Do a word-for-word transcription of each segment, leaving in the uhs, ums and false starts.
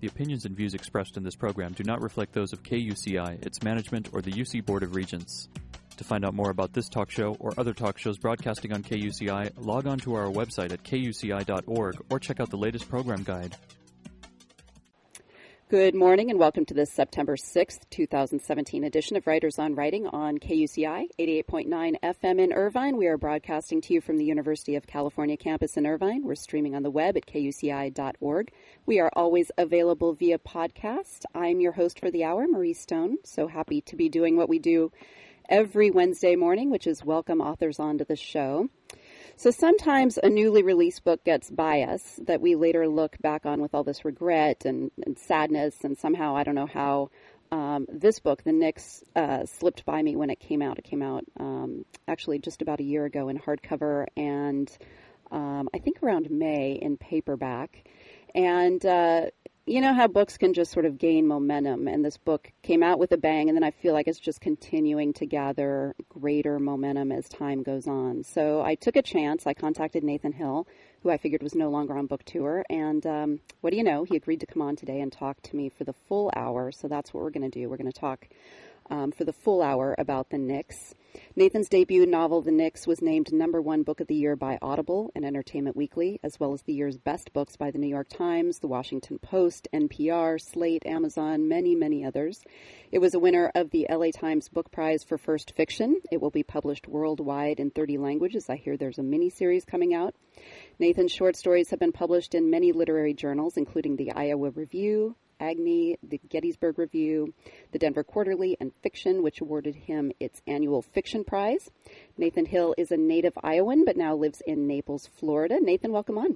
The opinions and views expressed in this program do not reflect those of K U C I, its management, or the U C Board of Regents. To find out more about this talk show or other talk shows broadcasting on K U C I, log on to our website at K U C I dot org or check out the latest program guide. Good morning and welcome to this September sixth, twenty seventeen edition of Writers on Writing on K U C I, eighty-eight point nine F M in Irvine. We are broadcasting to you from the University of California campus in Irvine. We're streaming on the web at K U C I dot org. We are always available via podcast. I'm your host for the hour, Marie Stone. So happy to be doing what we do every Wednesday morning, which is welcome authors onto the show. So sometimes a newly released book gets by us that we later look back on with all this regret and, and sadness, and somehow, I don't know how, um, this book, The Nix, uh, slipped by me when it came out. It came out um, actually just about a year ago in hardcover and um, I think around May in paperback. And uh, you know how books can just sort of gain momentum, and this book came out with a bang, and then I feel like it's just continuing to gather greater momentum as time goes on. So I took a chance. I contacted Nathan Hill, who I figured was no longer on book tour, and um, what do you know? He agreed to come on today and talk to me for the full hour, so that's what we're going to do. We're going to talk um, for the full hour about The Nix. Nathan's debut novel, The Nix, was named number one book of the year by Audible and Entertainment Weekly, as well as the year's best books by the New York Times, the Washington Post, N P R, Slate, Amazon, many, many others. It was a winner of the L A Times Book Prize for First Fiction. It will be published worldwide in thirty languages. I hear there's a miniseries coming out. Nathan's short stories have been published in many literary journals, including the Iowa Review, Agni, the Gettysburg Review, the Denver Quarterly, and Fiction, which awarded him its annual Fiction Prize. Nathan Hill is a native Iowan, but now lives in Naples, Florida. Nathan, welcome on.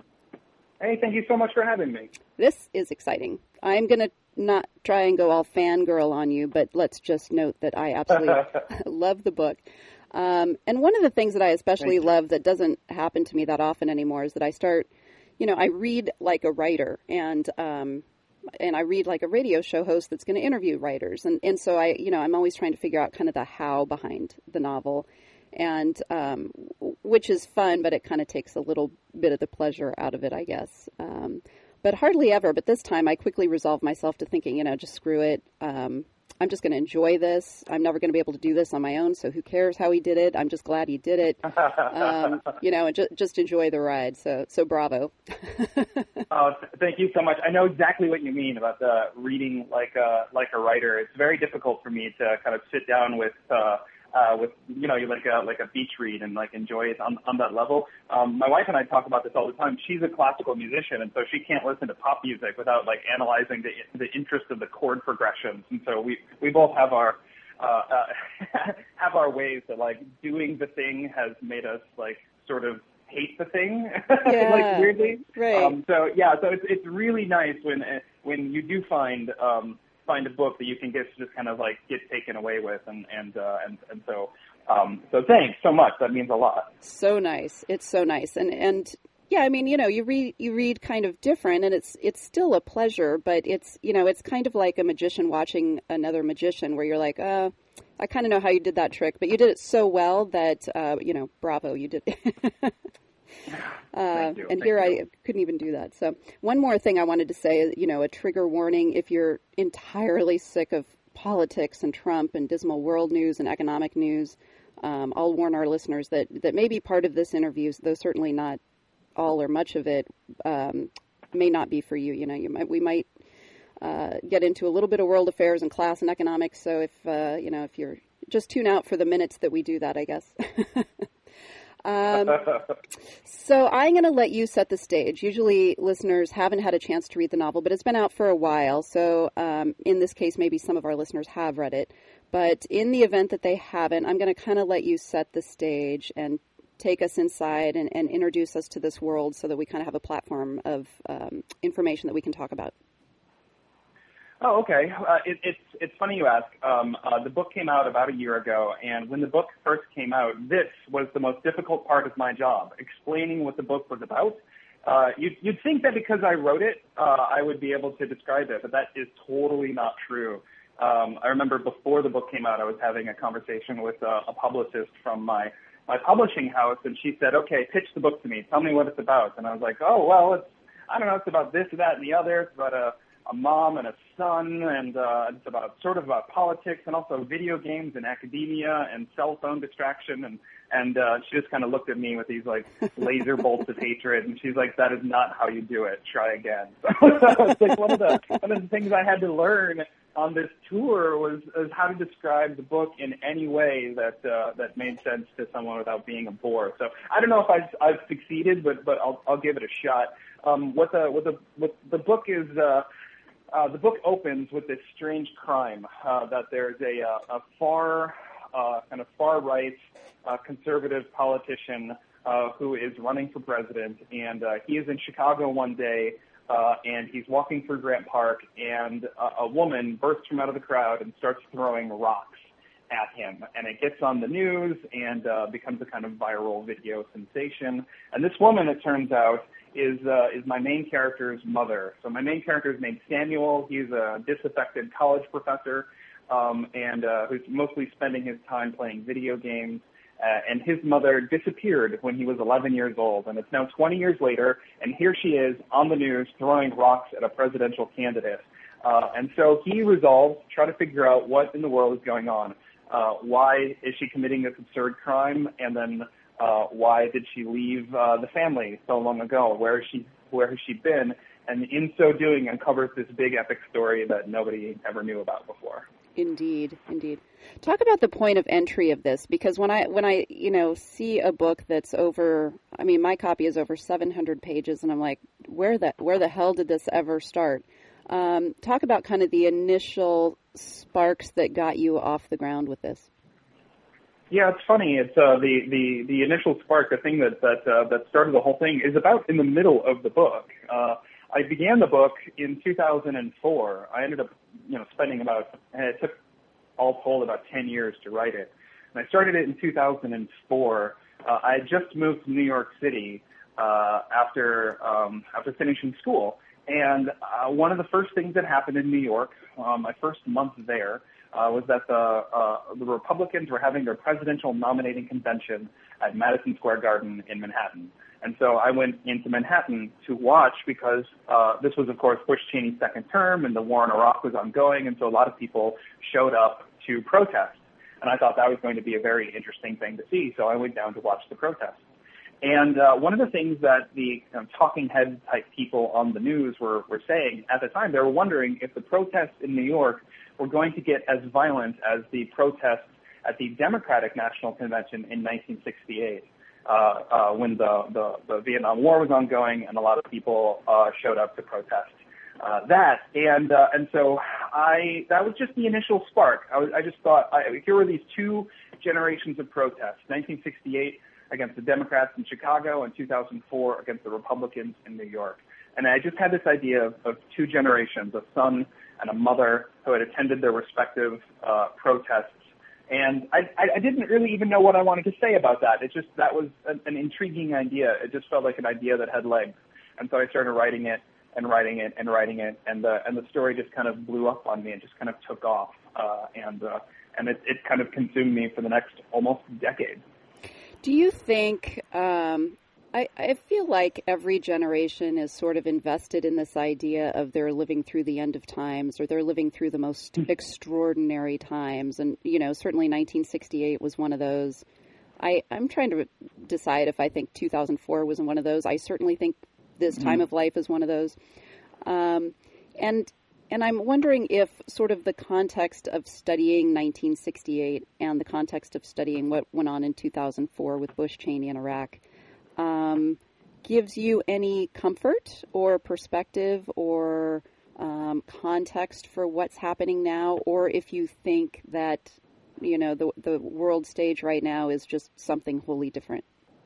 Hey, thank you so much for having me. This is exciting. I'm going to not try and go all fangirl on you, but let's just note that I absolutely love the book. Um, and one of the things that I especially love that doesn't happen to me that often anymore is that I start, you know, I read like a writer, and um, and I read like a radio show host that's going to interview writers. And, and so I, you know, I'm always trying to figure out kind of the how behind the novel, and um, which is fun, but it kind of takes a little bit of the pleasure out of it, I guess. Um, but hardly ever. But this time I quickly resolved myself to thinking, you know, just screw it. Um, I'm just going to enjoy this. I'm never going to be able to do this on my own, so who cares how he did it? I'm just glad he did it. Um, you know, and ju- just enjoy the ride. So, so bravo. Oh, th- thank you so much. I know exactly what you mean about the reading like a like a writer. It's very difficult for me to kind of sit down with uh, uh, with you know like a like a beach read and like enjoy it on on that level. Um, my wife and I talk about this all the time. She's a classical musician, and so she can't listen to pop music without like analyzing the the interest of the chord progressions. And so we we both have our uh, uh, have our ways that like doing the thing has made us like sort of hate the thing, yeah, like weirdly. Right. Um, so yeah, so it's it's really nice when when you do find um, find a book that you can get just kind of like get taken away with, and and uh, and and so um, so thanks so much. That means a lot. So nice. It's so nice, and and yeah, I mean, you know, you read you read kind of different, and it's it's still a pleasure, but it's you know it's kind of like a magician watching another magician, where you're like, uh. I kind of know how you did that trick, but you did it so well that, uh, you know, bravo, you did it. uh, Thank you. And Thank here you. I couldn't even do that. So one more thing I wanted to say is, you know, a trigger warning, if you're entirely sick of politics and Trump and dismal world news and economic news, um, I'll warn our listeners that, that maybe part of this interview, though certainly not all or much of it, um, may not be for you. You know, you might, we might Uh, get into a little bit of world affairs and class and economics. So if, uh, you know, if you're just tune out for the minutes that we do that, I guess. um, so I'm going to let you set the stage. Usually listeners haven't had a chance to read the novel, but it's been out for a while. So um, in this case, maybe some of our listeners have read it. But in the event that they haven't, I'm going to kind of let you set the stage and take us inside and, and introduce us to this world so that we kind of have a platform of um, information that we can talk about. Oh, okay. Uh, it, it's it's funny you ask. Um, uh, the book came out about a year ago, and when the book first came out, this was the most difficult part of my job, explaining what the book was about. Uh, you'd, you'd think that because I wrote it, uh, I would be able to describe it, but that is totally not true. Um, I remember before the book came out, I was having a conversation with a, a publicist from my, my publishing house, and she said, okay, pitch the book to me. Tell me what it's about. And I was like, oh, well, it's, I don't know, it's about this, that, and the other. It's about a, a mom and a son, and uh, it's about sort of about politics and also video games and academia and cell phone distraction. And and uh, she just kind of looked at me with these like laser bolts of hatred, and she's like, "That is not how you do it. Try again." So, so it's like one of the one of the things I had to learn on this tour was, was how to describe the book in any way that uh, that made sense to someone without being a bore. So I don't know if I've, I've succeeded, but but I'll I'll give it a shot. Um, what the what the what the book is. Uh, uh, the book opens with this strange crime uh, that there's a a, a far uh, kind of far right uh, conservative politician uh, who is running for president, and uh, he is in Chicago one day. Uh, and he's walking through Grant Park, and a, a woman bursts from out of the crowd and starts throwing rocks at him. And it gets on the news and uh, becomes a kind of viral video sensation. And this woman, it turns out, is uh, is my main character's mother. So my main character is named Samuel. He's a disaffected college professor, um, and uh, who's mostly spending his time playing video games. Uh, and his mother disappeared when he was eleven years old, and it's now twenty years later, and here she is on the news throwing rocks at a presidential candidate. Uh, and so he resolves to try to figure out what in the world is going on. Uh, why is she committing this absurd crime? And then uh, why did she leave uh, the family so long ago? Where has she, where has she been? And in so doing, uncovers this big epic story that nobody ever knew about before. Indeed, indeed. Talk about the point of entry of this, because when I when I you know see a book that's over, I mean, my copy is over seven hundred pages, and I'm like, where the where the hell did this ever start? Um, talk about kind of the initial sparks that got you off the ground with this. Yeah, it's funny. It's uh, the the the initial spark, the thing that that uh, that started the whole thing, is about in the middle of the book. Uh, I began the book in two thousand four. I ended up, you know, spending about, and it took all told about ten years to write it. And I started it in two thousand four. Uh, I had just moved to New York City uh, after um, after finishing school. And uh, one of the first things that happened in New York, um, my first month there, uh, was that the uh, the Republicans were having their presidential nominating convention at Madison Square Garden in Manhattan. And so I went into Manhattan to watch because uh, this was, of course, Bush Cheney's second term, and the war in Iraq was ongoing, and so a lot of people showed up to protest. And I thought that was going to be a very interesting thing to see, so I went down to watch the protests. And uh, one of the things that the you know, talking head type people on the news were, were saying at the time, they were wondering if the protests in New York were going to get as violent as the protests at the Democratic National Convention in nineteen sixty-eight. Uh, uh, when the, the, the Vietnam War was ongoing and a lot of people uh, showed up to protest uh, that. And uh, and so I that was just the initial spark. I, was, I just thought, I, here were these two generations of protests, nineteen sixty-eight against the Democrats in Chicago and two thousand four against the Republicans in New York. And I just had this idea of, of two generations, a son and a mother who had attended their respective uh, protests. And I, I didn't really even know what I wanted to say about that. It just, that was an, an intriguing idea. It just felt like an idea that had legs. And so I started writing it and writing it and writing it. And the, and the story just kind of blew up on me and just kind of took off. Uh, and uh, and it, it kind of consumed me for the next almost decade. Do you think, um, I, I feel like every generation is sort of invested in this idea of they're living through the end of times, or they're living through the most extraordinary times. And, you know, certainly nineteen sixty-eight was one of those. I, I'm trying to decide if I think two thousand four was one of those. I certainly think this time mm-hmm. of life is one of those. Um, and and I'm wondering if sort of the context of studying nineteen sixty-eight and the context of studying what went on in two thousand four with Bush, Cheney, and Iraq Um, gives you any comfort or perspective or um, context for what's happening now, or if you think that, you know, the the world stage right now is just something wholly different?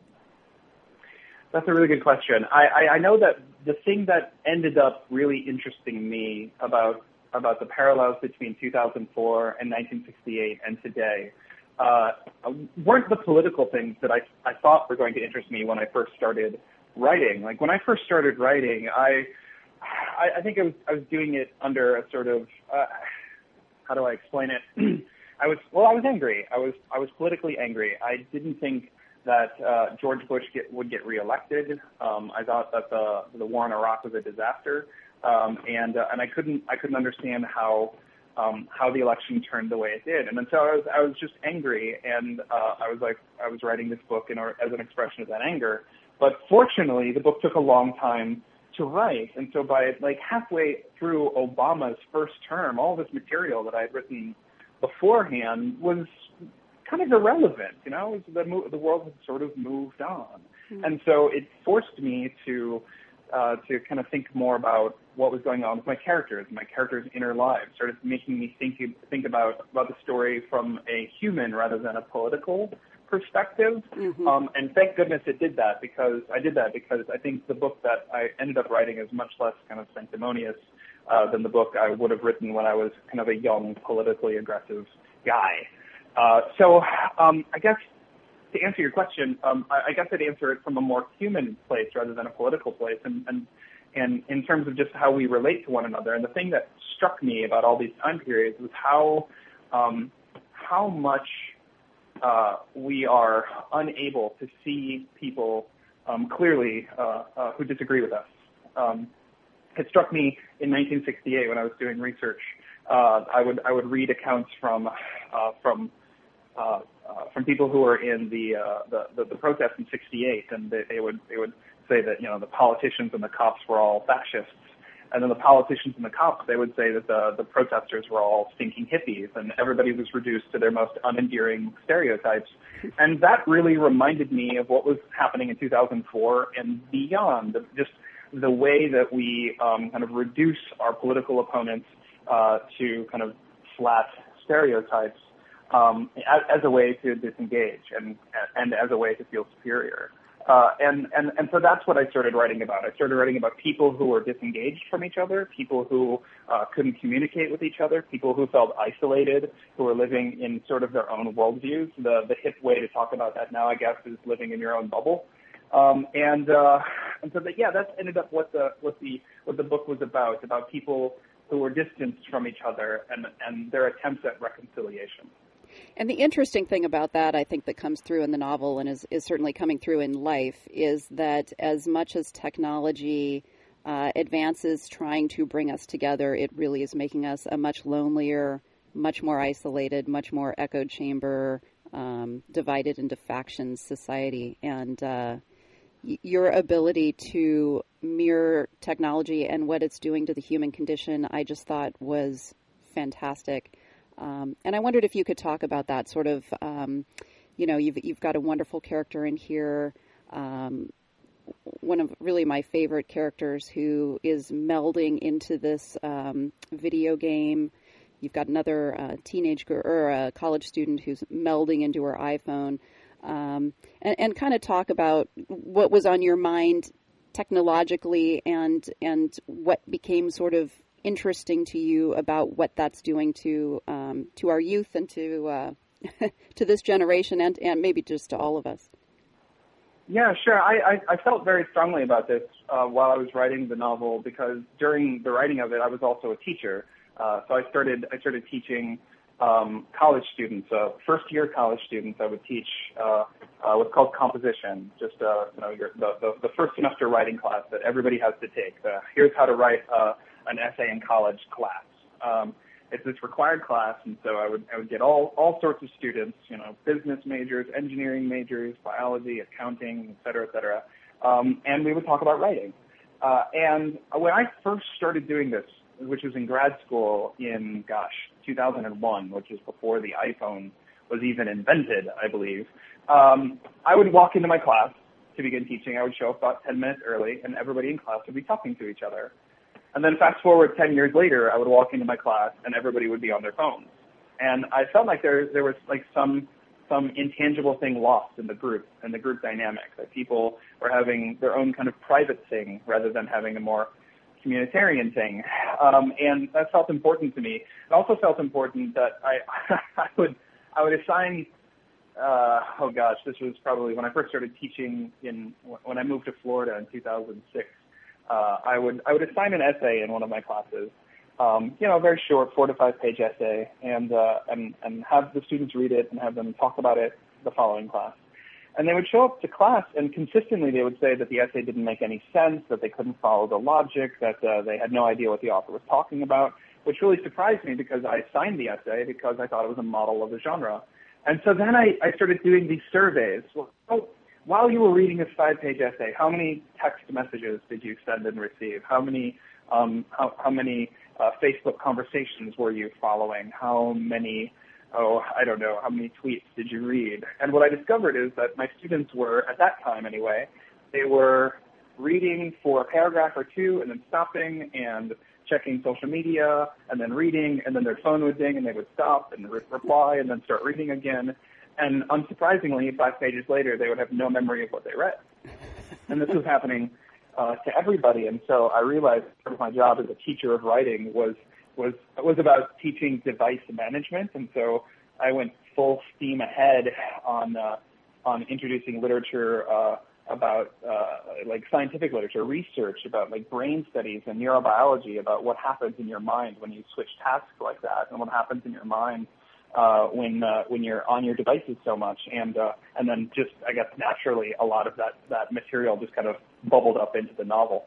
That's a really good question. I, I, I know that the thing that ended up really interesting me about about the parallels between two thousand four and nineteen sixty-eight and today Uh, weren't the political things that I, I thought were going to interest me when I first started writing. Like when I first started writing, I I, I think I was I was doing it under a sort of uh, how do I explain it? I was well, I was angry. I was I was politically angry. I didn't think that uh, George Bush get, would get reelected. Um, I thought that the the war in Iraq was a disaster. um, and uh, and I couldn't I couldn't understand how um, how the election turned the way it did, and then so I was I was just angry, and uh, I was like I was writing this book in or, as an expression of that anger. But fortunately, the book took a long time to write, and so by like halfway through Obama's first term, all this material that I had written beforehand was kind of irrelevant. You know, the the world had sort of moved on, mm-hmm. and so it forced me to uh, to kind of think more about what was going on with my characters, my characters' inner lives. Started making me think think about about the story from a human rather than a political perspective. Mm-hmm. Um, and thank goodness it did that because I did that because I think the book that I ended up writing is much less kind of sanctimonious uh, than the book I would have written when I was kind of a young, politically aggressive guy. Uh, so um, I guess to answer your question, um, I, I guess I'd answer it from a more human place rather than a political place, and, and and in terms of just how we relate to one another. And the thing that struck me about all these time periods was how um, how much uh, we are unable to see people um, clearly uh, uh, who disagree with us. Um, it struck me in nineteen sixty-eight when I was doing research. Uh, I would I would read accounts from uh, from uh, uh, from people who were in the uh, the, the, the protests in sixty-eight, and they, they would they would say that you know the politicians and the cops were all fascists, and then the politicians and the cops they would say that the the protesters were all stinking hippies, and everybody was reduced to their most unendearing stereotypes. And that really reminded me of what was happening in two thousand four and beyond, just the way that we um, kind of reduce our political opponents uh, to kind of flat stereotypes um, as, as a way to disengage and and as a way to feel superior. Uh, and, and, and so that's what I started writing about. I started writing about people who were disengaged from each other, people who uh, couldn't communicate with each other, people who felt isolated, who were living in sort of their own worldviews. The, the hip way to talk about that now, I guess, is living in your own bubble. Um, and uh, and so that yeah, that's ended up what the what the what the book was about, about people who were distanced from each other and and their attempts at reconciliation. And the interesting thing about that, I think, that comes through in the novel and is, is certainly coming through in life is that as much as technology uh, advances trying to bring us together, it really is making us a much lonelier, much more isolated, much more echo chamber, um, divided into factions society. And uh, y- your ability to mirror technology and what it's doing to the human condition, I just thought was fantastic. Um, and I wondered if you could talk about that sort of, um, you know, you've you've got a wonderful character in here, um, one of really my favorite characters who is melding into this um, video game. You've got another uh, teenage girl or a college student who's melding into her iPhone, um, and, and kind of talk about what was on your mind technologically and and what became sort of interesting to you about what that's doing to um, to our youth and to uh, to this generation and, and maybe just to all of us. Yeah, sure. I, I, I felt very strongly about this uh, while I was writing the novel because during the writing of it, I was also a teacher. Uh, so I started I started teaching um, college students, uh, first year college students. I would teach uh, uh, what's called composition, just uh, you know your, the, the the first semester writing class that everybody has to take. Uh, here's how to write Uh, an essay in college class. Um, it's this required class, and so I would I would get all, all sorts of students, you know, business majors, engineering majors, biology, accounting, et cetera, et cetera, um, and we would talk about writing. Uh, and when I first started doing this, which was in grad school in, gosh, two thousand one, which is before the iPhone was even invented, I believe, um, I would walk into my class to begin teaching. I would show up about ten minutes early, and everybody in class would be talking to each other. And then fast forward ten years later, I would walk into my class and everybody would be on their phones. And I felt like there there was like some some intangible thing lost in the group and the group dynamic, that people were having their own kind of private thing rather than having a more communitarian thing. Um, and that felt important to me. It also felt important that I I would I would assign uh, oh gosh, this was probably when I first started teaching in when I moved to Florida in two thousand six. Uh, I would I would assign an essay in one of my classes, um, you know, a very short, four to five page essay, and uh, and and have the students read it and have them talk about it the following class. And they would show up to class, and consistently they would say that the essay didn't make any sense, that they couldn't follow the logic, that uh, they had no idea what the author was talking about, which really surprised me because I signed the essay because I thought it was a model of the genre. And so then I, I started doing these surveys. Well, oh, while you were reading this five-page essay, how many text messages did you send and receive? How many um, how, how many uh, Facebook conversations were you following? How many oh, I don't know, how many tweets did you read? And what I discovered is that my students were, at that time anyway, they were reading for a paragraph or two and then stopping and checking social media and then reading, and then their phone would ding and they would stop and re- reply and then start reading again. And unsurprisingly, five pages later, they would have no memory of what they read. And this was happening uh, to everybody. And so I realized part of my job as a teacher of writing was was was about teaching device management, and so I went full steam ahead on uh, on introducing literature uh, about uh, like scientific literature, research about like brain studies and neurobiology about what happens in your mind when you switch tasks like that, and what happens in your mind uh, when uh, when you're on your devices so much, and uh, and then just I guess naturally a lot of that that material just kind of bubbled up into the novel.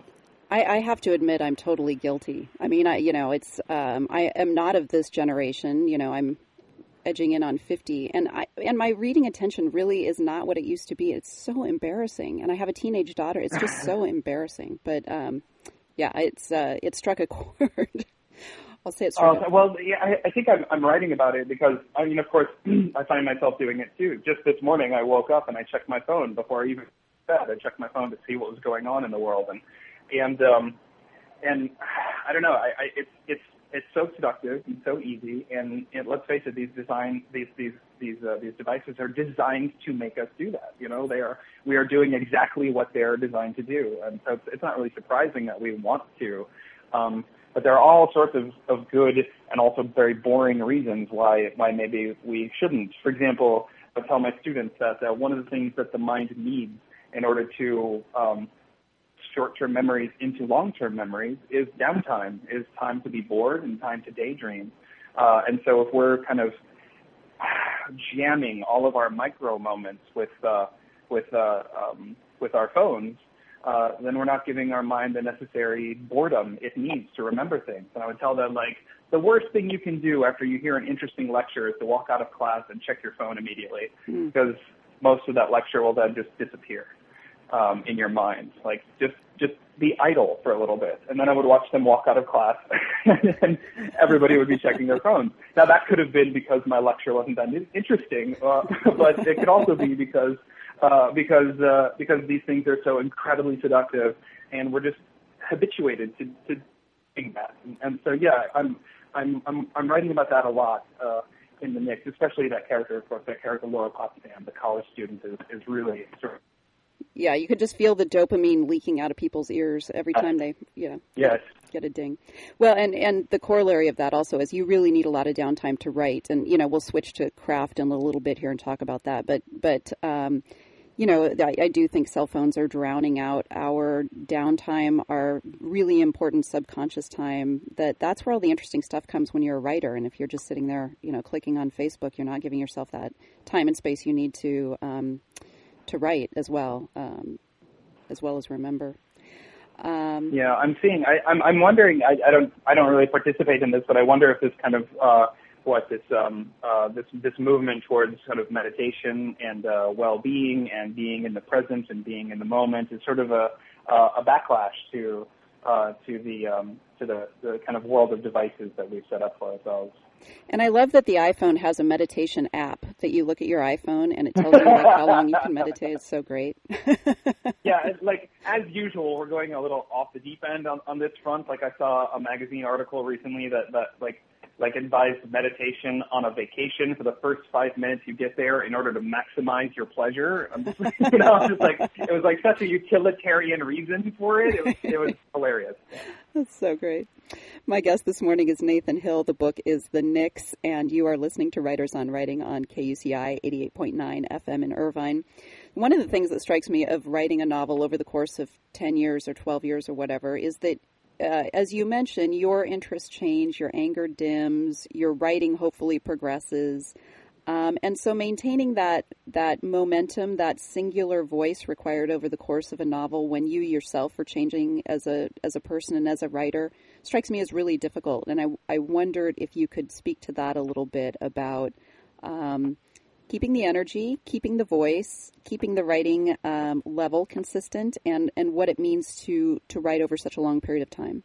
I, I have to admit I'm totally guilty. I mean, I, you know, it's, um, I am not of this generation. You know, I'm edging in on fifty, and I, and my reading attention really is not what it used to be. It's so embarrassing. And I have a teenage daughter. It's just so embarrassing. But, um, yeah, it's, uh, it struck a chord. I'll say it struck uh, a Well, yeah, I, I think I'm, I'm writing about it because, I mean, of course, I find myself doing it too. Just this morning, I woke up and I checked my phone before I even bed. I checked my phone to see what was going on in the world. And, And um, and I don't know. I, I it's it's it's so seductive and so easy. And, and let's face it, these design these these these uh, these devices are designed to make us do that. You know, they are we are doing exactly what they're designed to do. And so it's, it's not really surprising that we want to. Um, but there are all sorts of, of good and also very boring reasons why why maybe we shouldn't. For example, I tell my students that uh, one of the things that the mind needs in order to um, short-term memories into long-term memories is downtime, is time to be bored and time to daydream. Uh, and so if we're kind of jamming all of our micro moments with uh, with uh, um, with our phones, uh, then we're not giving our mind the necessary boredom it needs to remember things. And I would tell them, like, the worst thing you can do after you hear an interesting lecture is to walk out of class and check your phone immediately, mm. because most of that lecture will then just disappear um, in your mind. Like, just just be idle for a little bit. And then I would watch them walk out of class and everybody would be checking their phones. Now, that could have been because my lecture wasn't that interesting, uh, but it could also be because uh, because uh, because these things are so incredibly seductive, and we're just habituated to, to doing that. And, and so, yeah, I'm I'm I'm I'm writing about that a lot uh, in the mix, especially that character, of course, that character Laura Potsdam, the college student, is, is really sort of. Yeah, you could just feel the dopamine leaking out of people's ears every time they, you know, yes. get a ding. Well, and, and the corollary of that also is you really need a lot of downtime to write. And, you know, we'll switch to craft in a little bit here and talk about that. But, but um, you know, I, I do think cell phones are drowning out our downtime, our really important subconscious time. That that's where all the interesting stuff comes when you're a writer. And if you're just sitting there, you know, clicking on Facebook, you're not giving yourself that time and space you need to um, to write as well, um, as well as remember. Um, yeah, I'm seeing. I, I'm. I'm wondering. I, I don't. I don't really participate in this, but I wonder if this kind of uh, what this um, uh, this this movement towards sort of meditation and uh, well-being and being in the present and being in the moment is sort of a uh, a backlash to uh, to the um, to the, the kind of world of devices that we've set up for ourselves. And I love that the iPhone has a meditation app that you look at your iPhone and it tells you like how long you can meditate. It's so great. Yeah, it's like as usual, we're going a little off the deep end on, on this front. Like I saw a magazine article recently that, that like like advised meditation on a vacation for the first five minutes you get there in order to maximize your pleasure. I'm just, you know, I'm just like it was like such a utilitarian reason for it. It was, it was hilarious. That's so great. My guest this morning is Nathan Hill. The book is The Nix, and you are listening to Writers on Writing on K U C I eighty-eight point nine F M in Irvine. One of the things that strikes me of writing a novel over the course of ten years or twelve years or whatever is that, uh, as you mentioned, your interests change, your anger dims, your writing hopefully progresses. Um, and so maintaining that that momentum, that singular voice required over the course of a novel when you yourself are changing as a as a person and as a writer strikes me as really difficult. And I, I wondered if you could speak to that a little bit about um, keeping the energy, keeping the voice, keeping the writing um, level consistent, and, and what it means to, to write over such a long period of time.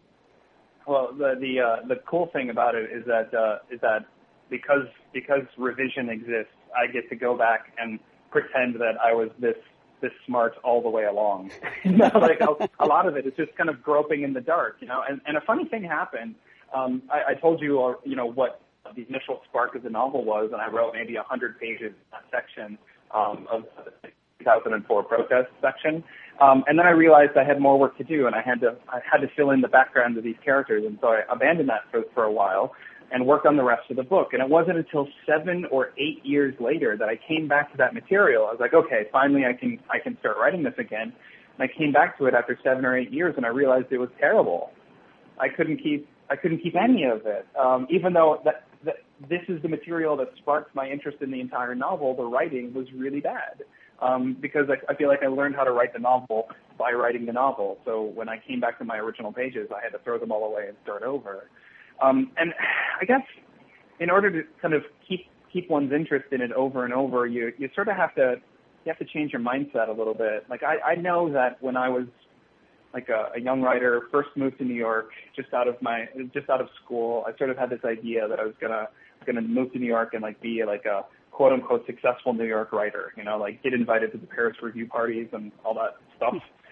Well, the the uh, the cool thing about it is that uh, is that because because revision exists, I get to go back and pretend that I was this this smart all the way along. You know, like a, a lot of it is just kind of groping in the dark. You know, and, and a funny thing happened. Um, I, I told you, uh, you know, what the initial spark of the novel was, and I wrote maybe a hundred pages in that section um, of the two thousand four protest section. Um, and then I realized I had more work to do, and I had to I had to fill in the background of these characters, and so I abandoned that for, for a while and worked on the rest of the book. And it wasn't until seven or eight years later that I came back to that material. I was like, okay, finally I can I can start writing this again. And I came back to it after seven or eight years, and I realized it was terrible. I couldn't keep I couldn't keep any of it, um, even though that, that this is the material that sparked my interest in the entire novel. The writing was really bad. Um, because I, I feel like I learned how to write the novel by writing the novel. So when I came back to my original pages, I had to throw them all away and start over. Um, and I guess in order to kind of keep keep one's interest in it over and over, you you sort of have to you have to change your mindset a little bit. Like I, I know that when I was like a, a young writer, first moved to New York, just out of my just out of school, I sort of had this idea that I was gonna gonna move to New York and like be like a quote unquote successful New York writer, you know, like get invited to the Paris review parties and all that stuff.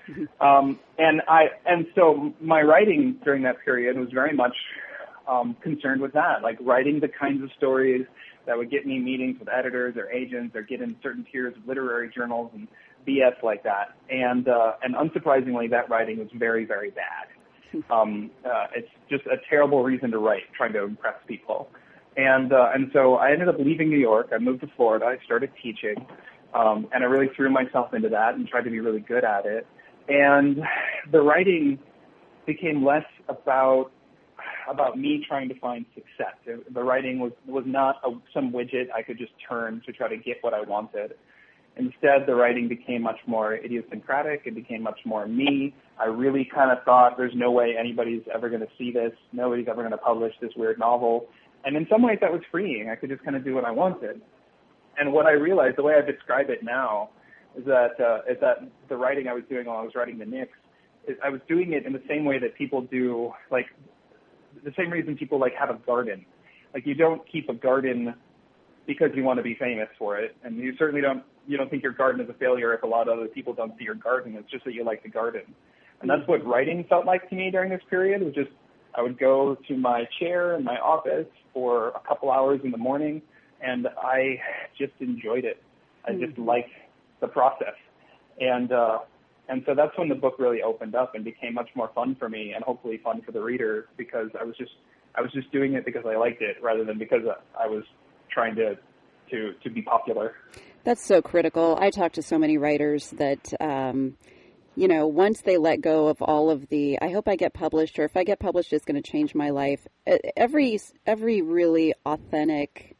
um, and I, and so my writing during that period was very much um, concerned with that, like writing the kinds of stories that would get me meetings with editors or agents or get in certain tiers of literary journals and B S like that. And, uh, and unsurprisingly, that writing was very, very bad. Um, uh, it's just a terrible reason to write, trying to impress people. And uh, and so I ended up leaving New York. I moved to Florida. I started teaching, um, and I really threw myself into that and tried to be really good at it. And the writing became less about about me trying to find success. It, the writing was was not a, some widget I could just turn to try to get what I wanted. Instead, the writing became much more idiosyncratic. It became much more me. I really kind of thought there's no way anybody's ever going to see this. Nobody's ever going to publish this weird novel. And in some ways that was freeing. I could just kind of do what I wanted. And what I realized, the way I describe it now, is that uh, is that the writing I was doing while I was writing the Knicks, is I was doing it in the same way that people do, like the same reason people like have a garden. Like you don't keep a garden because you want to be famous for it, and you certainly don't you don't think your garden is a failure if a lot of other people don't see your garden. It's just that you like the garden. And that's what writing felt like to me during this period. It was just I would go to my chair in my office for a couple hours in the morning, and I just enjoyed it. I just mm-hmm. liked the process. And uh, and so that's when the book really opened up and became much more fun for me and hopefully fun for the reader because I was just I was just doing it because I liked it rather than because I was trying to to, to be popular. That's so critical. I talk to so many writers that um, you know, once they let go of all of the, I hope I get published, or if I get published, it's going to change my life. Every every really authentic,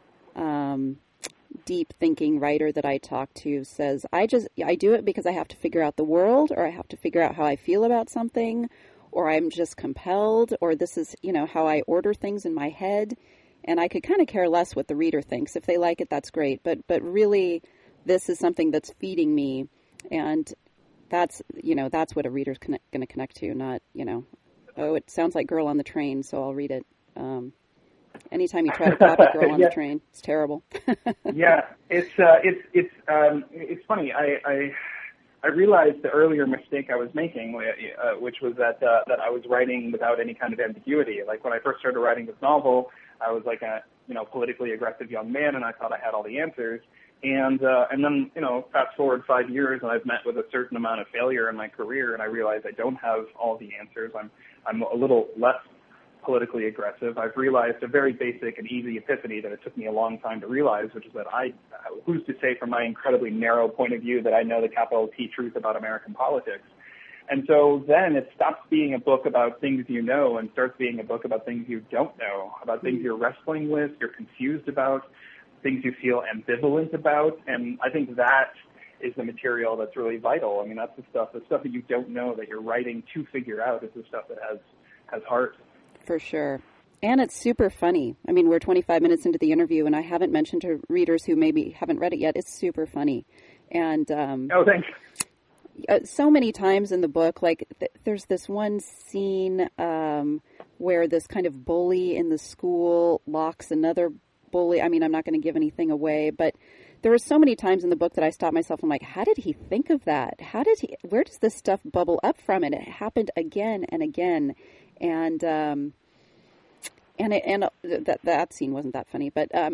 um, deep thinking writer that I talk to says, I just, I do it because I have to figure out the world, or I have to figure out how I feel about something, or I'm just compelled, or this is, you know, how I order things in my head. And I could kind of care less what the reader thinks. If they like it, that's great. But, but really, this is something that's feeding me. And that's, you know, that's what a reader's going to connect to, not, you know, oh, it sounds like Girl on the Train, so I'll read it. Um, anytime you try to copy Girl on yeah. the Train, it's terrible. yeah, it's uh, it's it's um, it's funny. I, I I realized the earlier mistake I was making, uh, which was that uh, that I was writing without any kind of ambiguity. Like when I first started writing this novel, I was like a you know politically aggressive young man, and I thought I had all the answers. And uh, and then, you know, fast forward five years, and I've met with a certain amount of failure in my career, and I realize I don't have all the answers. I'm I'm a little less politically aggressive. I've realized a very basic and easy epiphany that it took me a long time to realize, which is that I, who's to say from my incredibly narrow point of view that I know the capital T truth about American politics. And so then it stops being a book about things you know and starts being a book about things you don't know, about things you're wrestling with, you're confused about. things you feel ambivalent about, and I think that is the material that's really vital. I mean, that's the stuff, the stuff that you don't know that you're writing to figure out is the stuff that has has heart. For sure. And it's super funny. I mean, we're twenty-five minutes into the interview, and I haven't mentioned to readers who maybe haven't read it yet, it's super funny. And um, oh, thanks. Uh, so many times in the book, like th- there's this one scene um, where this kind of bully in the school locks another bully. I mean, I'm not going to give anything away, but there were so many times in the book that I stopped myself. I'm like, how did he think of that? How did he, where does this stuff bubble up from? And it happened again and again. And, um, and, it, and uh, that, that scene wasn't that funny, but, um,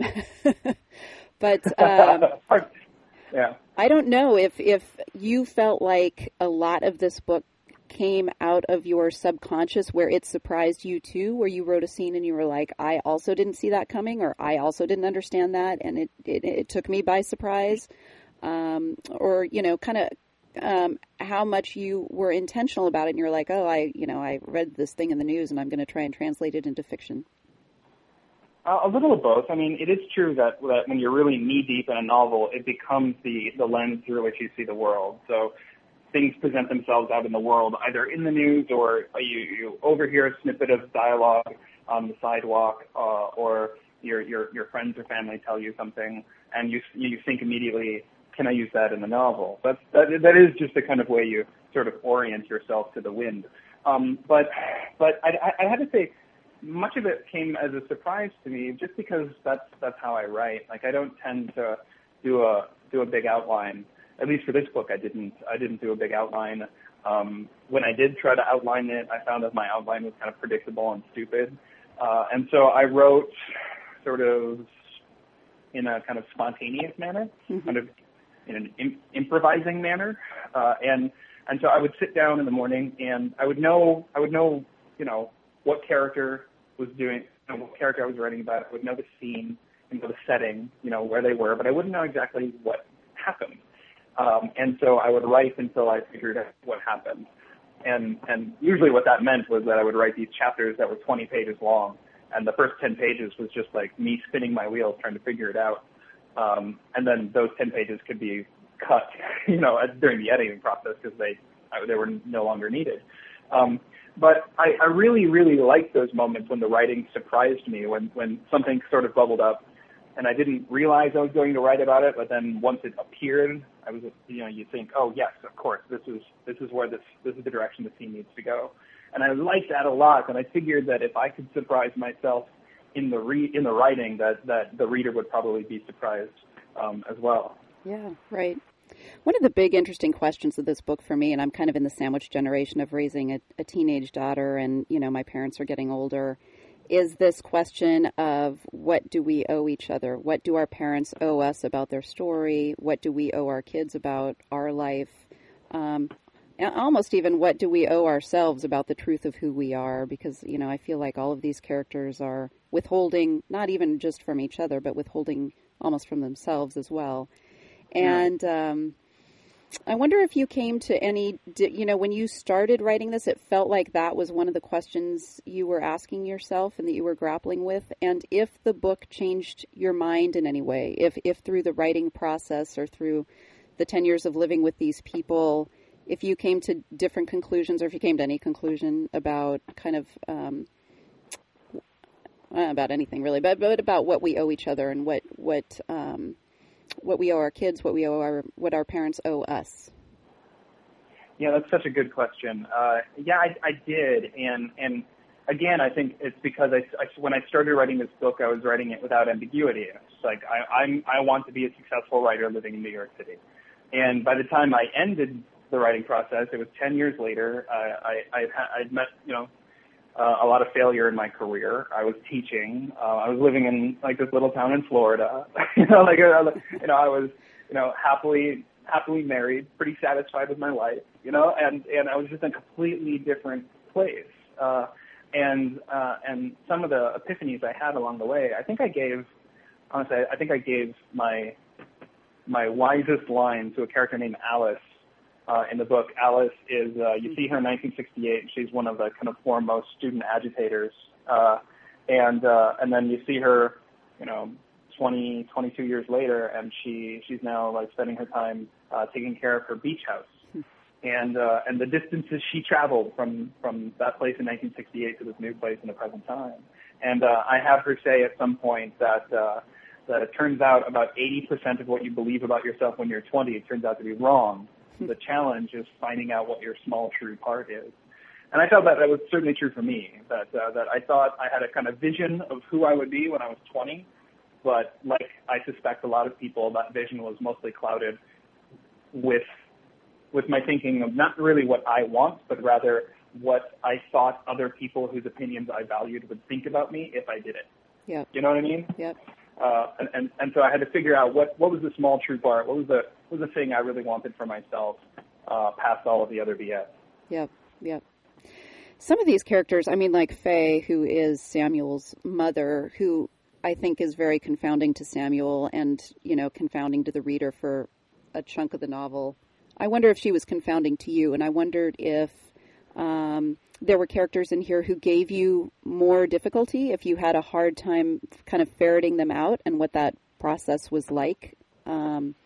but, um, yeah. I don't know if, if you felt like a lot of this book came out of your subconscious where it surprised you too, where you wrote a scene and you were like, I also didn't see that coming, or I also didn't understand that, and it, it, it took me by surprise. Um, or, you know, kind of um, how much you were intentional about it and you're like, oh, I, you know, I read this thing in the news and I'm going to try and translate it into fiction. Uh, a little of both. I mean, it is true that, that when you're really knee-deep in a novel, it becomes the, the lens through which you see the world. So things present themselves out in the world, either in the news or you, you overhear a snippet of dialogue on the sidewalk, uh, or your, your your friends or family tell you something, and you you think immediately, can I use that in the novel? That's, that that is just the kind of way you sort of orient yourself to the wind. Um, but but I, I had to say, much of it came as a surprise to me, just because that's that's how I write. Like, I don't tend to do a do a big outline. At least for this book, I didn't. I didn't do a big outline. Um, when I did try to outline it, I found that my outline was kind of predictable and stupid, uh, and so I wrote sort of in a kind of spontaneous manner, mm-hmm. kind of in an im- improvising manner, uh, and and so I would sit down in the morning and I would know I would know you know what character was doing, you know, what character I was writing about. I would know the scene and know the setting, you know, where they were, but I wouldn't know exactly what happened. Um, and so I would write until I figured out what happened. And and usually what that meant was that I would write these chapters that were twenty pages long, and the first ten pages was just like me spinning my wheels trying to figure it out. Um, and then those ten pages could be cut, you know, during the editing process because they they were no longer needed. Um, but I, I really, really liked those moments when the writing surprised me, when, when something sort of bubbled up, and I didn't realize I was going to write about it, but then once it appeared, I was, you know, you think, oh yes, of course, this is this is where this this is the direction the scene needs to go, and I liked that a lot. And I figured that if I could surprise myself in the re- in the writing, that that the reader would probably be surprised um, as well. Yeah, right. One of the big interesting questions of this book for me, and I'm kind of in the sandwich generation of raising a, a teenage daughter, and you know, my parents are getting older, is this question of what do we owe each other? What do our parents owe us about their story? What do we owe our kids about our life? Um, and almost even what do we owe ourselves about the truth of who we are? Because, you know, I feel like all of these characters are withholding, not even just from each other, but withholding almost from themselves as well. And um, I wonder if you came to any, you know, when you started writing this, it felt like that was one of the questions you were asking yourself and that you were grappling with. And if the book changed your mind in any way, if, if through the writing process or through the ten years of living with these people, if you came to different conclusions or if you came to any conclusion about kind of, um, about anything really, but, but about what we owe each other and what, what, um, what we owe our kids, what we owe our, what our parents owe us. Yeah, that's such a good question. Uh, yeah, I, I did, and and again, I think it's because I, I, when I started writing this book, I was writing it without ambiguity. It's like I, I'm I want to be a successful writer living in New York City, and by the time I ended the writing process, it was ten years later. I I I'd, I'd met you know. Uh, a lot of failure in my career. I was teaching. Uh, I was living in like this little town in Florida. you know, like uh, you know, I was you know happily happily married, pretty satisfied with my life. You know, and and I was just in a completely different place. Uh, and uh, and some of the epiphanies I had along the way, I think I gave. Honestly, I think I gave my my wisest line to a character named Alice. Uh, in the book, Alice is, uh, you see her in nineteen sixty-eight. She's one of the kind of foremost student agitators. Uh, and uh, and then you see her, you know, twenty, twenty-two years later, and she she's now like spending her time uh, taking care of her beach house. And uh, and the distances she traveled from, from that place in nineteen sixty-eight to this new place in the present time. And uh, I have her say at some point that uh, that it turns out about eighty percent of what you believe about yourself when you're twenty, it turns out to be wrong. The challenge is finding out what your small true part is. And I felt that that was certainly true for me, that uh, that I thought I had a kind of vision of who I would be when I was twenty, but like I suspect a lot of people, that vision was mostly clouded with with my thinking of not really what I want, but rather what I thought other people whose opinions I valued would think about me if I did it. Yeah. You know what I mean? Yep. Uh, and, and, and so I had to figure out what, what was the small true part, what was the what was the thing I really wanted for myself, uh, past all of the other B S. Yep, yep. Some of these characters, I mean, like Faye, who is Samuel's mother, who I think is very confounding to Samuel and, you know, confounding to the reader for a chunk of the novel. I wonder if she was confounding to you, and I wondered if um, there were characters in here who gave you more difficulty, if you had a hard time kind of ferreting them out and what that process was like. Um,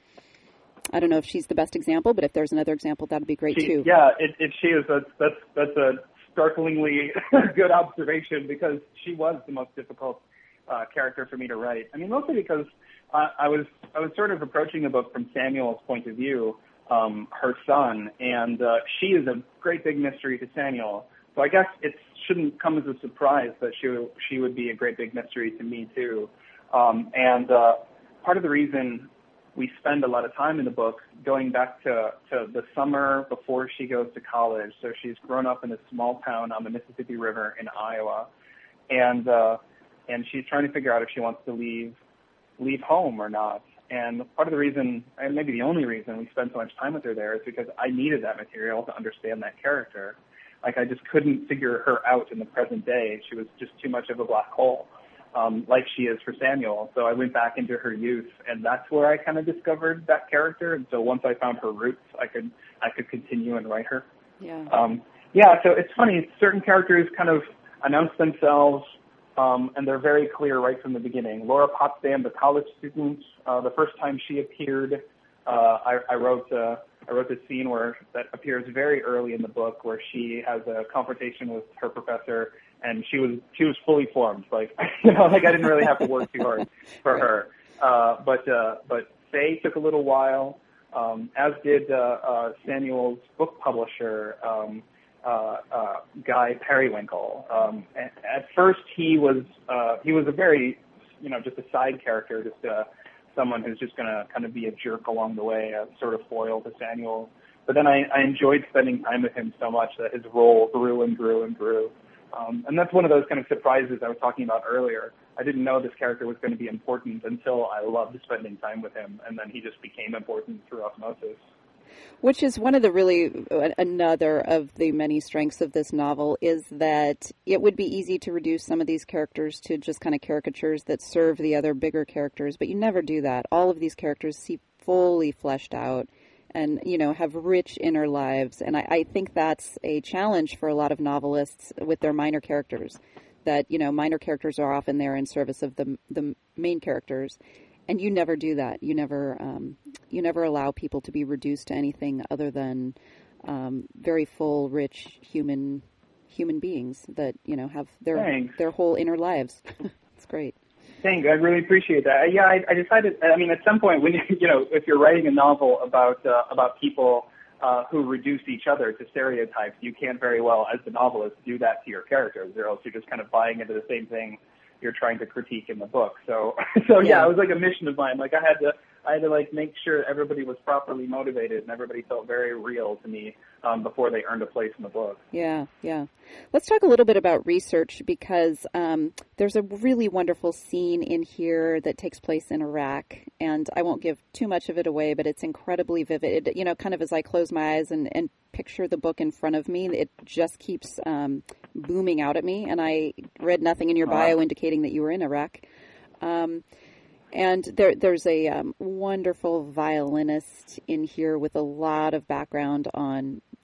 I don't know if she's the best example, but if there's another example, that'd be great she, too. Yeah, if, if she is, that's, that's, that's a startlingly good observation, because she was the most difficult uh, character for me to write. I mean, mostly because uh, I was I was sort of approaching the book from Samuel's point of view, um, her son, and uh, she is a great big mystery to Samuel. So I guess it shouldn't come as a surprise that she she would be a great big mystery to me too. Um, and uh, part of the reason we spend a lot of time in the book going back to, to the summer before she goes to college. So she's grown up in a small town on the Mississippi River in Iowa, and uh, and she's trying to figure out if she wants to leave leave home or not. And part of the reason, and maybe the only reason we spend so much time with her there, is because I needed that material to understand that character. Like, I just couldn't figure her out in the present day. She was just too much of a black hole, um, like she is for Samuel. So I went back into her youth, and that's where I kind of discovered that character. And so once I found her roots, I could I could continue and write her. Yeah. Um, yeah. So it's funny. Certain characters kind of announce themselves, um, and they're very clear right from the beginning. Laura Potsdam, the college student, uh, the first time she appeared, uh, I, I wrote. Uh, I wrote this scene where that appears very early in the book, where she has a confrontation with her professor, and she was she was fully formed. Like, you know, like I didn't really have to work too hard for her. Uh, but uh, but Faye took a little while, um, as did uh, uh, Samuel's book publisher, um, uh, uh, Guy Periwinkle. Um, at, at first, he was uh, he was a very, you know, just a side character, just a someone who's just going to kind of be a jerk along the way, a sort of foil to Samuel. But then I, I enjoyed spending time with him so much that his role grew and grew and grew. Um, and that's one of those kind of surprises I was talking about earlier. I didn't know this character was going to be important until I loved spending time with him, and then he just became important through osmosis. Which is one of the really, another of the many strengths of this novel, is that it would be easy to reduce some of these characters to just kind of caricatures that serve the other bigger characters, but you never do that. All of these characters seem fully fleshed out and, you know, have rich inner lives, and I, I think that's a challenge for a lot of novelists with their minor characters, that, you know, minor characters are often there in service of the the main characters. And you never do that. You never, um, you never allow people to be reduced to anything other than um, very full, rich human human beings that, you know, have their Thanks. their whole inner lives. It's great. Thanks. I really appreciate that. Yeah, I, I decided. I mean, at some point, when you, you know, if you're writing a novel about uh, about people uh, who reduce each other to stereotypes, you can't very well, as the novelist, do that to your characters, or else you're just kind of buying into the same thing you're trying to critique in the book. So, so yeah, Yeah. it was like a mission of mine. Like I had to, I had to like make sure everybody was properly motivated and everybody felt very real to me um, before they earned a place in the book. Yeah, yeah. Let's talk a little bit about research, because um, there's a really wonderful scene in here that takes place in Iraq, and I won't give too much of it away, but it's incredibly vivid. It, you know, kind of as I close my eyes and, and picture the book in front of me, it just keeps um, booming out at me, and I read nothing in your bio uh-huh. indicating that you were in Iraq. Um, and there, there's a um, wonderful violinist in here with a lot of background on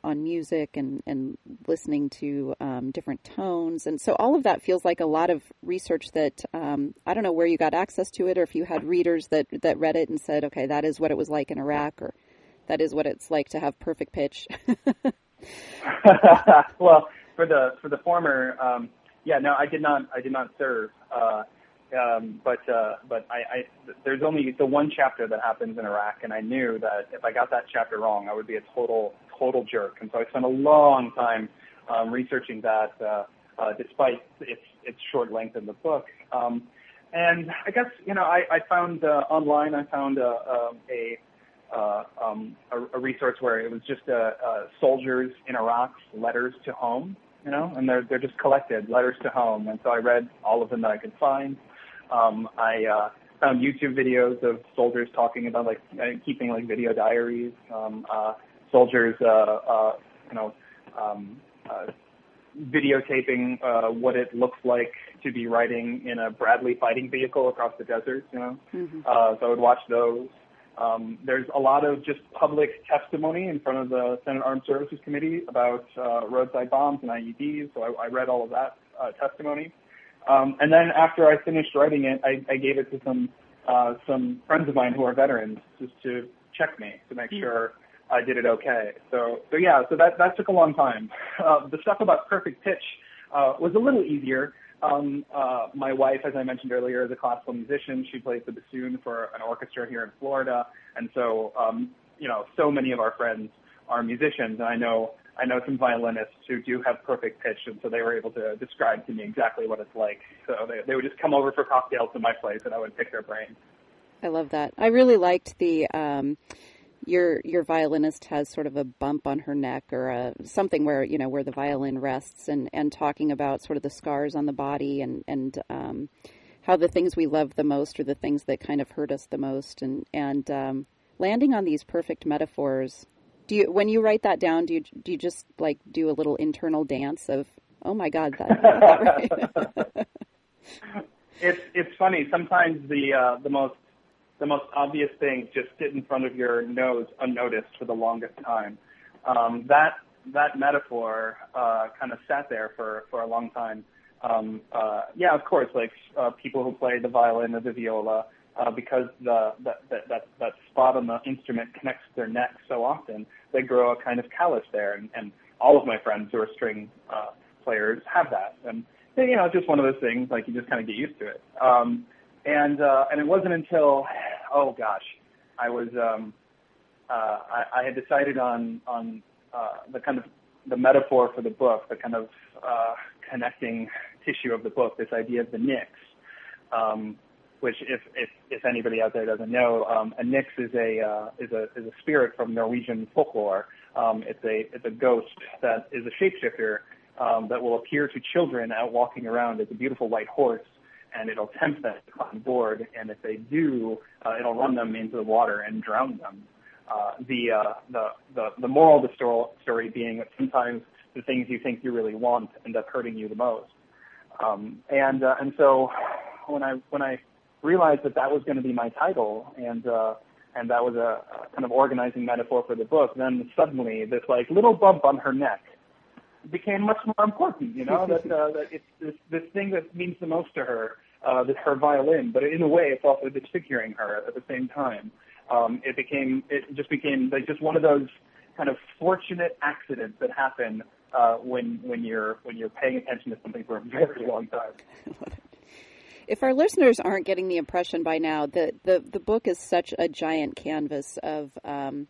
on music and, and listening to um, different tones. And so all of that feels like a lot of research that, um, I don't know where you got access to it, or if you had readers that, that read it and said, okay, that is what it was like in Iraq, or that is what it's like to have perfect pitch. Well, for the for the former, um, yeah, no, I did not I did not serve. Uh, Um, but uh, but I, I there's only the one chapter that happens in Iraq, and I knew that if I got that chapter wrong, I would be a total total jerk. And so I spent a long time um, researching that, uh, uh, despite its its short length in the book. Um, and I guess you know I, I found uh, online I found a a, a, um, a, a resource where it was just uh, uh, soldiers in Iraq's letters to home, you know, and they're they're just collected letters to home. And so I read all of them that I could find. Um, I uh, found YouTube videos of soldiers talking about like uh, keeping like video diaries, um, uh, soldiers, uh, uh, you know, um, uh, videotaping uh, what it looks like to be riding in a Bradley fighting vehicle across the desert. You know, mm-hmm. uh, so I would watch those. Um, there's a lot of just public testimony in front of the Senate Armed Services Committee about uh, roadside bombs and I E Ds. So I, I read all of that uh, testimony. Um, and then after I finished writing it, I, I gave it to some uh, some friends of mine who are veterans just to check me to make sure I did it okay. So so yeah, so that that took a long time. Uh, the stuff about perfect pitch uh, was a little easier. Um, uh, my wife, as I mentioned earlier, is a classical musician. She plays the bassoon for an orchestra here in Florida, and so um, you know, so many of our friends are musicians, and I know. I know some violinists who do have perfect pitch, and so they were able to describe to me exactly what it's like. So they, they would just come over for cocktails to my place, and I would pick their brain. I love that. I really liked the um, your your violinist has sort of a bump on her neck or a, something where you know where the violin rests, and, and talking about sort of the scars on the body and and um, how the things we love the most are the things that kind of hurt us the most, and and um, landing on these perfect metaphors. Do you, when you write that down, do you do you just like do a little internal dance of, oh my God, that, that right? It's it's funny. Sometimes the uh, the most the most obvious things just sit in front of your nose unnoticed for the longest time. Um, that that metaphor uh, kind of sat there for, for a long time. Um, uh, yeah, of course, like uh, people who play the violin or the viola. Uh, because the, the, that, that, that spot on the instrument connects to their neck so often, they grow a kind of callus there. And, and all of my friends who are string uh, players have that. And, you know, it's just one of those things, like you just kind of get used to it. Um, and uh, and it wasn't until, oh gosh, I was, um, uh, I, I had decided on, on uh, the kind of, the metaphor for the book, the kind of uh, connecting tissue of the book, this idea of the nix. Um, which if, if, if anybody out there doesn't know, um, a nix is a, uh, is a, is a spirit from Norwegian folklore. Um, it's a, it's a ghost that is a shapeshifter, um, that will appear to children out walking around as a beautiful white horse, and it'll tempt them to climb board, and if they do, uh, it'll run them into the water and drown them. Uh, the, uh, the, the, the moral of the sto- story being that sometimes the things you think you really want end up hurting you the most. Um, and, uh, and so when I, when I, realized that that was going to be my title, and uh, and that was a, a kind of organizing metaphor for the book. Then suddenly, this like little bump on her neck became much more important. You know that uh, that it's this this thing that means the most to her, uh, that her violin. But in a way, it's also disfiguring her at the same time. Um, it became it just became like just one of those kind of fortunate accidents that happen uh, when when you're when you're paying attention to something for a very long time. If our listeners aren't getting the impression by now that the, the book is such a giant canvas of um,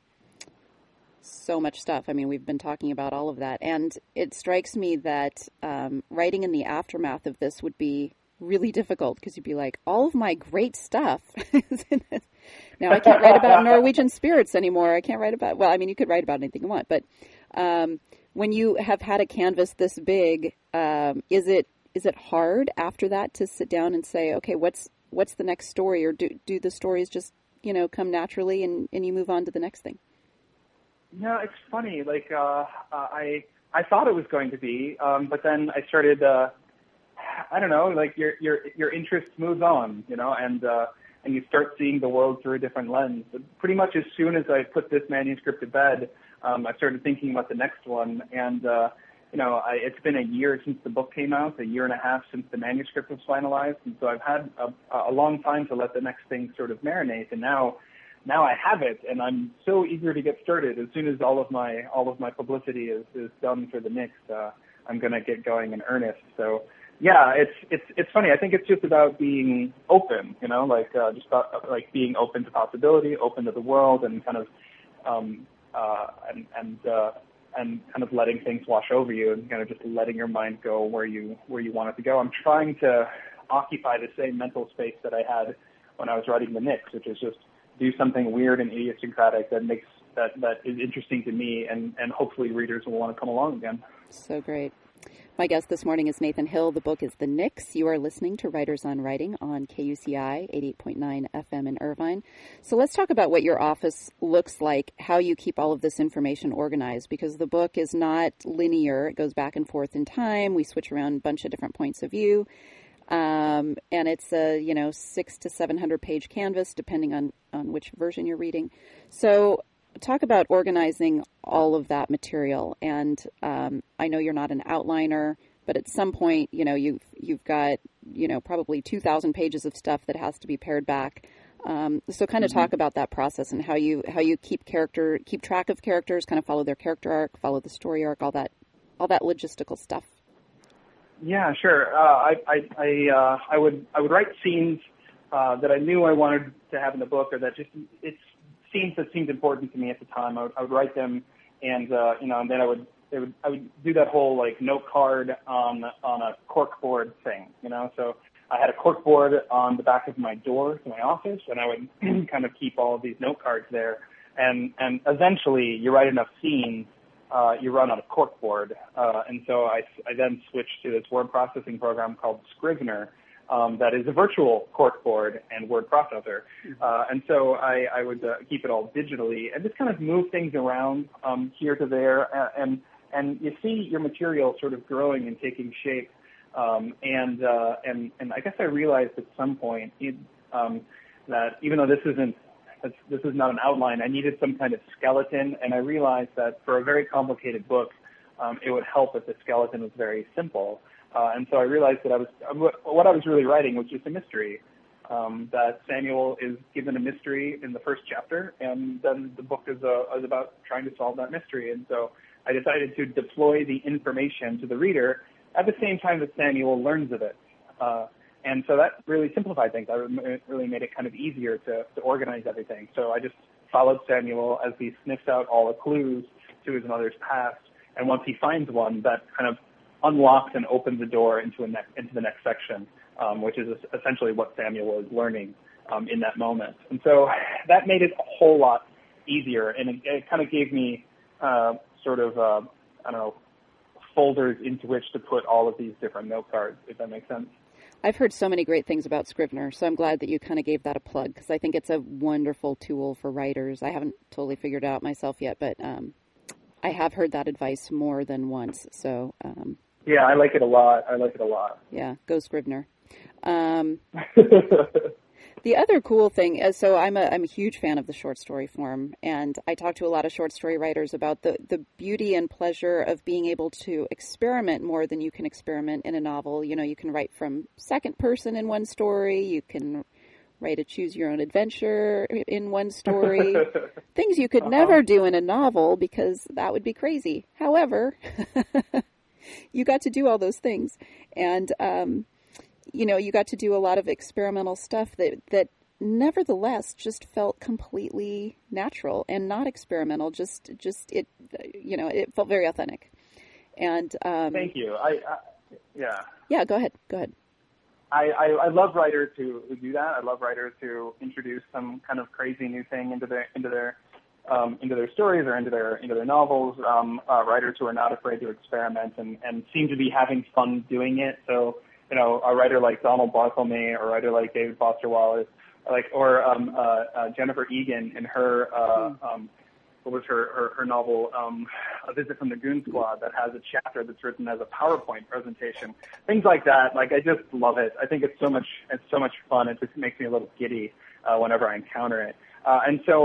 so much stuff. I mean, we've been talking about all of that. And it strikes me that um, writing in the aftermath of this would be really difficult because you'd be like, all of my great stuff is in this. Now, I can't write about Norwegian spirits anymore. I can't write about, well, I mean, you could write about anything you want. But um, when you have had a canvas this big, um, is it Is it hard after that to sit down and say, okay, what's what's the next story, or do do the stories just you know come naturally and, and you move on to the next thing? No, it's funny. Like uh, I I thought it was going to be, um, but then I started. Uh, I don't know. Like your your your interest moves on, you know, and uh, and you start seeing the world through a different lens. But pretty much as soon as I put this manuscript to bed, um, I started thinking about the next one, and uh, you know, I, it's been a year since the book came out, a year and a half since the manuscript was finalized, and so I've had a, a long time to let the next thing sort of marinate, and now, now I have it, and I'm so eager to get started. As soon as all of my all of my publicity is, is done for the Knicks, uh, I'm going to get going in earnest. So, yeah, it's it's it's funny. I think it's just about being open, you know, like uh, just about, like being open to possibility, open to the world, and kind of um, uh, and and uh, and kind of letting things wash over you, and kind of just letting your mind go where you where you want it to go. I'm trying to occupy the same mental space that I had when I was writing the Knicks, which is just do something weird and idiosyncratic that makes that that is interesting to me, and and hopefully readers will want to come along again. So great. My guest this morning is Nathan Hill. The book is The Knicks. You are listening to Writers on Writing on K U C I eighty-eight point nine F M in Irvine. So let's talk about what your office looks like, how you keep all of this information organized, because the book is not linear. It goes back and forth in time. We switch around a bunch of different points of view. Um, and it's a, you know, six to seven hundred page canvas, depending on, on which version you're reading. So talk about organizing all of that material. And um, I know you're not an outliner, but at some point, you know, you've you've got, you know, probably two thousand pages of stuff that has to be pared back. Um, so kind of mm-hmm. talk about that process and how you how you keep character keep track of characters, kind of follow their character arc, follow the story arc, all that all that logistical stuff. Yeah, sure. Uh, I I I, uh, I would I would write scenes uh, that I knew I wanted to have in the book, or that just it's scenes that seemed important to me at the time. I would, I would write them, and uh, you know, and then I would, they would I would do that whole like note card on on a cork board thing, you know. So I had a cork board on the back of my door to my office, and I would kind of keep all of these note cards there. And and eventually, you write enough scenes, uh, you run out of cork board, uh, and so I I then switched to this word processing program called Scrivener. Um, that is a virtual corkboard and word processor. Uh, and so I, I would uh, keep it all digitally and just kind of move things around um, here to there. And, and you see your material sort of growing and taking shape. Um, and, uh, and, and I guess I realized at some point it, um, that even though this isn't, this is not an outline, I needed some kind of skeleton. And I realized that for a very complicated book, um, it would help if the skeleton was very simple. Uh, and so I realized that I was what I was really writing was just a mystery. Um, that Samuel is given a mystery in the first chapter, and then the book is, uh, is about trying to solve that mystery. And so I decided to deploy the information to the reader at the same time that Samuel learns of it. Uh, and so that really simplified things. I it really made it kind of easier to, to organize everything. So I just followed Samuel as he sniffs out all the clues to his mother's past, and once he finds one, that kind of unlocks and opens the door into a ne- into the next section, um, which is essentially what Samuel is learning um, in that moment. And so that made it a whole lot easier, and it, it kind of gave me uh, sort of, uh, I don't know, folders into which to put all of these different note cards, if that makes sense. I've heard so many great things about Scrivener, so I'm glad that you kind of gave that a plug, because I think it's a wonderful tool for writers. I haven't totally figured it out myself yet, but um, I have heard that advice more than once, so... Um, Yeah, I like it a lot. I like it a lot. Yeah, go Scrivener. Um, the other cool thing is, so I'm a I'm a huge fan of the short story form, and I talk to a lot of short story writers about the, the beauty and pleasure of being able to experiment more than you can experiment in a novel. You know, you can write from second person in one story. You can write a choose your own adventure in one story. Things you could uh-huh. never do in a novel, because that would be crazy. However... you got to do all those things. And, um, you know, you got to do a lot of experimental stuff that, that nevertheless just felt completely natural and not experimental. Just, just it, you know, it felt very authentic. And um, thank you. I, I yeah. Yeah, go ahead. Go ahead. I, I, I love writers who, who do that. I love writers who introduce some kind of crazy new thing into their into their Um, into their stories or into their into their novels, um, uh, writers who are not afraid to experiment and, and seem to be having fun doing it. So, you know, a writer like Donald Barthelme, or a writer like David Foster Wallace, like or um, uh, uh, Jennifer Egan in her uh, um, what was her her, her novel um, A Visit from the Goon Squad, that has a chapter that's written as a PowerPoint presentation. Things like that. Like, I just love it. I think it's so much it's so much fun. It just makes me a little giddy uh, whenever I encounter it. Uh, and so.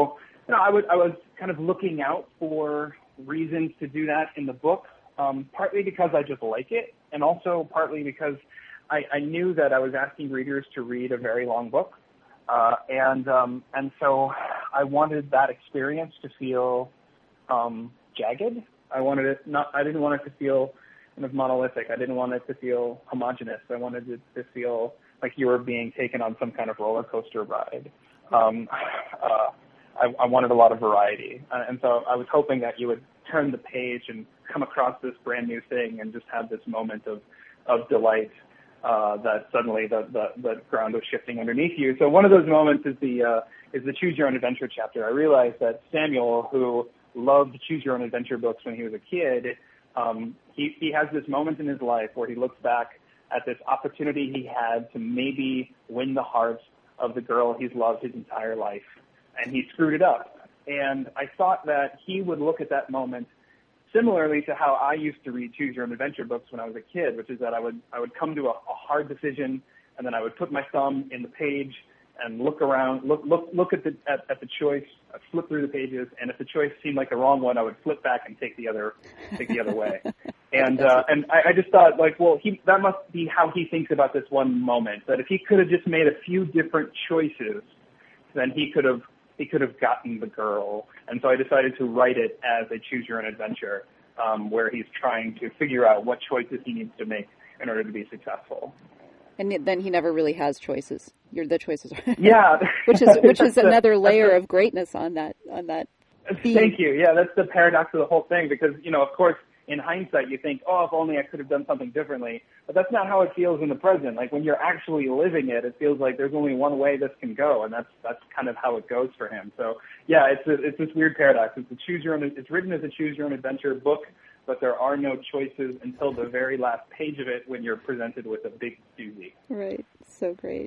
you know, I was I was kind of looking out for reasons to do that in the book, um, partly because I just like it, and also partly because I, I knew that I was asking readers to read a very long book, uh, and um, and so I wanted that experience to feel um, jagged. I wanted it not. I didn't want it to feel kind of monolithic. I didn't want it to feel homogenous. I wanted it to feel like you were being taken on some kind of roller coaster ride. Um, uh, I, I wanted a lot of variety, uh, and so I was hoping that you would turn the page and come across this brand new thing and just have this moment of of delight uh, that suddenly the, the the ground was shifting underneath you. So one of those moments is the uh, is the Choose Your Own Adventure chapter. I realized that Samuel, who loved Choose Your Own Adventure books when he was a kid, um, he he has this moment in his life where he looks back at this opportunity he had to maybe win the heart of the girl he's loved his entire life, and he screwed it up. And I thought that he would look at that moment similarly to how I used to read Choose Your Own Adventure books when I was a kid, which is that I would I would come to a, a hard decision, and then I would put my thumb in the page and look around, look look look at the at, at the choice, I'd flip through the pages, and if the choice seemed like the wrong one, I would flip back and take the other take the other way. And uh, and I, I just thought, like, well, he that must be how he thinks about this one moment. That if he could have just made a few different choices, then he could have he could have gotten the girl. And so I decided to write it as a Choose Your Own Adventure, um, where he's trying to figure out what choices he needs to make in order to be successful. And then he never really has choices. You're the choices. Yeah, which is which is the, another layer of greatness on that on that theme. Thank you. Yeah, that's the paradox of the whole thing, because, you know, of course, in hindsight, you think, oh, if only I could have done something differently. But that's not how it feels in the present. Like, when you're actually living it, it feels like there's only one way this can go, and that's that's kind of how it goes for him. So, yeah, it's a, it's this weird paradox. It's a choose your own. It's written as a choose your own adventure book, but there are no choices until the very last page of it when you're presented with a big doozy. Right. So great.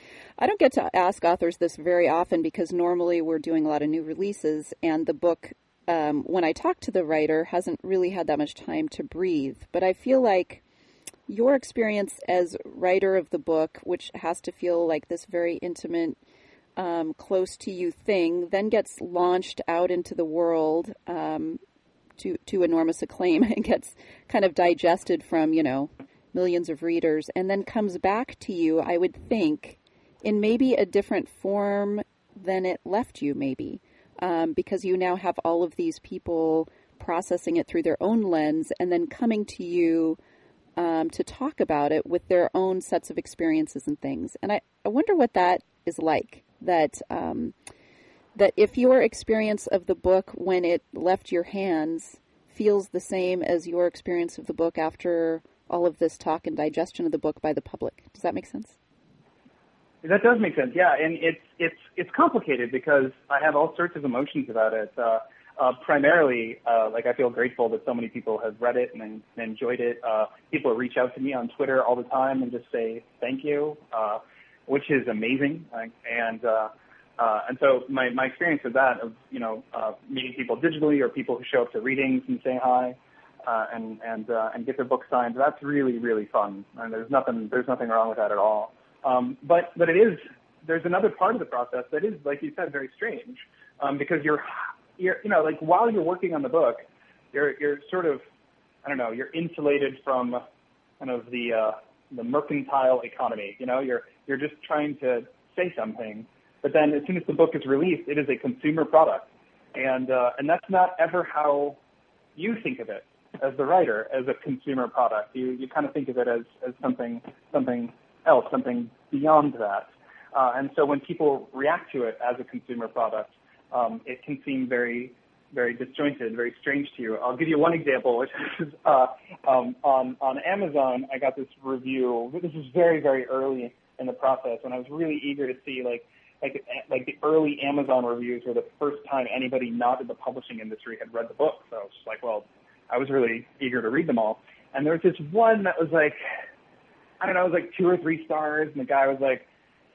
I don't get to ask authors this very often because normally we're doing a lot of new releases, and the book, um, when I talk to the writer, hasn't really had that much time to breathe. But I feel like your experience as writer of the book, which has to feel like this very intimate, um, close to you thing, then gets launched out into the world um, to, to enormous acclaim and gets kind of digested from, you know, millions of readers, and then comes back to you, I would think, in maybe a different form than it left you, maybe, um, because you now have all of these people processing it through their own lens and then coming to you um, to talk about it with their own sets of experiences and things. And I, I wonder what that is like, that um, that if your experience of the book when it left your hands feels the same as your experience of the book after all of this talk and digestion of the book by the public. Does that make sense? That does make sense, yeah, and it's it's it's complicated because I have all sorts of emotions about it. Uh, uh, primarily, uh, like I feel grateful that so many people have read it and, and enjoyed it. Uh, people reach out to me on Twitter all the time and just say thank you, uh, which is amazing. Like, and uh, uh, and so my my experience with that, of you know uh, meeting people digitally or people who show up to readings and say hi. Uh, and and uh, and get their book signed. That's really really fun, and there's nothing there's nothing wrong with that at all. Um, but but it is there's another part of the process that is, like you said, very strange, um, because you're you're you know like while you're working on the book, you're you're sort of I don't know you're insulated from kind of the uh, the mercantile economy. You know you're you're just trying to say something, but then as soon as the book is released, it is a consumer product, and uh, and that's not ever how you think of it as the writer, as a consumer product. You you kind of think of it as, as something something else, something beyond that. Uh, and so when people react to it as a consumer product, um, it can seem very, very disjointed, very strange to you. I'll give you one example, which is uh, um, on, on Amazon, I got this review. This is very, very early in the process, and I was really eager to see, like, like, like the early Amazon reviews were the first time anybody not in the publishing industry had read the book. So I was just like, well, I was really eager to read them all. And there was this one that was like, I don't know, it was like two or three stars, and the guy was like,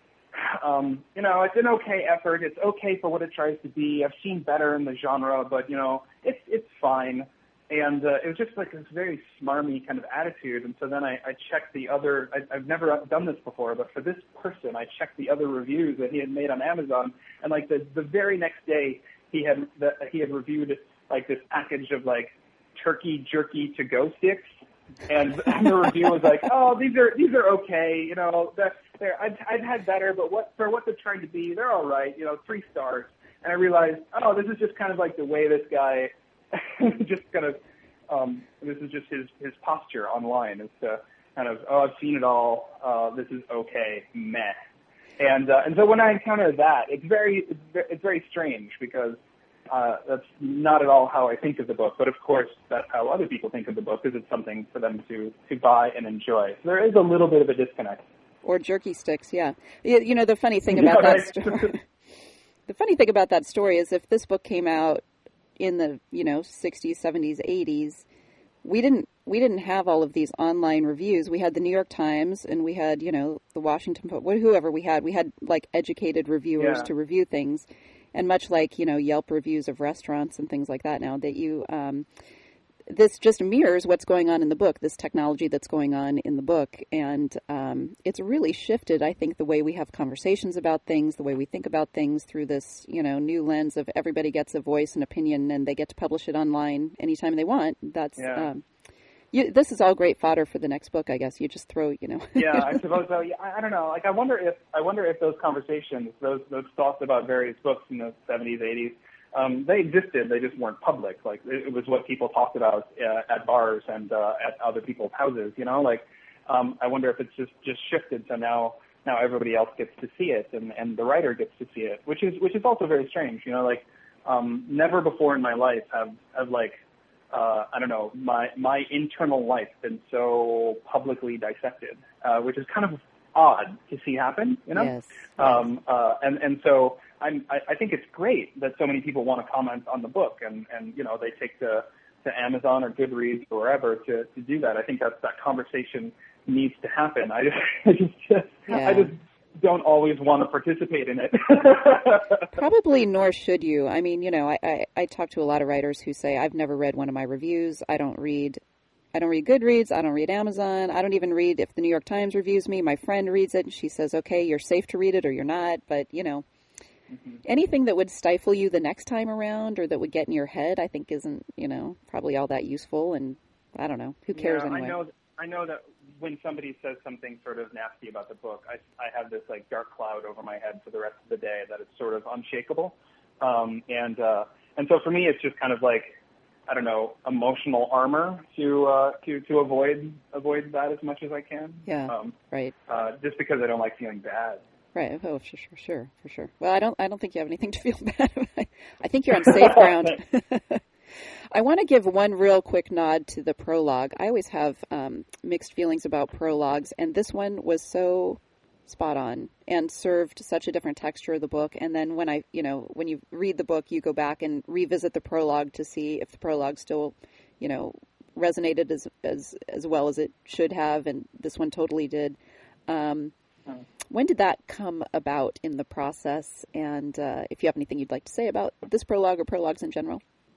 um, you know, it's an okay effort. It's okay for what it tries to be. I've seen better in the genre, but, you know, it's it's fine. And uh, it was just like this very smarmy kind of attitude. And so then I, I checked the other, I, I've never done this before, but for this person, I checked the other reviews that he had made on Amazon. And like the, the very next day, he had the, he had reviewed like this package of like turkey jerky to go sticks, and, and the review was like, oh, these are these are okay, you know, they're, they're, I've, I've had better, but what for what they're trying to be, they're all right, you know, three stars. And I realized, oh, this is just kind of like the way this guy just kind of, um, this is just his, his posture online is to kind of, oh, I've seen it all, uh, this is okay, meh. And uh, and so when I encounter that, it's very it's very, it's very strange because uh, that's not at all how I think of the book. But of course, that's how other people think of the book, because it's something for them to, to buy and enjoy. So there is a little bit of a disconnect. Or jerky sticks, yeah. You know, the funny thing about yeah, that story, the funny thing about that story is if this book came out in the you know sixties, seventies, eighties, we didn't. We didn't have all of these online reviews. We had the New York Times and we had, you know, the Washington Post, whoever we had. We had, like, educated reviewers yeah. to review things. And much like, you know, Yelp reviews of restaurants and things like that now, that you, um, this just mirrors what's going on in the book, this technology that's going on in the book. And um, it's really shifted, I think, the way we have conversations about things, the way we think about things through this, you know, new lens of everybody gets a voice and opinion and they get to publish it online anytime they want. That's... Yeah. Um, You, this is all great fodder for the next book, I guess. You just throw, you know. yeah, I suppose so. Yeah, I, I don't know. Like, I wonder if I wonder if those conversations, those those thoughts about various books in the seventies, eighties, um, they existed. They just weren't public. Like, it, it was what people talked about uh, at bars and uh, at other people's houses. You know, like, um, I wonder if it's just, just shifted. So now now everybody else gets to see it, and, and the writer gets to see it, which is which is also very strange. You know, like, um, never before in my life have have like. Uh, I don't know, my my internal life been so publicly dissected, uh, which is kind of odd to see happen, you know? Yes. Um, uh, and, and so I'm, I, I think it's great that so many people want to comment on the book and, and you know, they take to, to Amazon or Goodreads or wherever to, to do that. I think that that conversation needs to happen. I just, I just, yeah. I just don't always want to participate in it. Probably, nor should you. I mean, you know, I, I, I talk to a lot of writers who say, I've never read one of my reviews. I don't read, I don't read Goodreads. I don't read Amazon. I don't even read if the New York Times reviews me. My friend reads it and she says, okay, you're safe to read it or you're not. But, you know, mm-hmm. anything that would stifle you the next time around or that would get in your head, I think isn't, you know, probably all that useful. And I don't know. Who cares yeah, anyway? I know, I know that when somebody says something sort of nasty about the book, I, I have this like dark cloud over my head for the rest of the day that it's sort of unshakable. Um, and, uh, and so for me, it's just kind of like, I don't know, emotional armor to, uh, to, to avoid, avoid that as much as I can. Yeah. Um, right. Uh, just because I don't like feeling bad. Right. Oh, for sure, sure, for sure. Well, I don't, I don't think you have anything to feel bad about. I think you're on safe ground. I want to give one real quick nod to the prologue. I always have um, mixed feelings about prologues, and this one was so spot on and served such a different texture of the book. And then when I, you know, when you read the book, you go back and revisit the prologue to see if the prologue still, you know, resonated as as as well as it should have, and this one totally did. Um, when did that come about in the process? And uh, if you have anything you'd like to say about this prologue or prologues in general?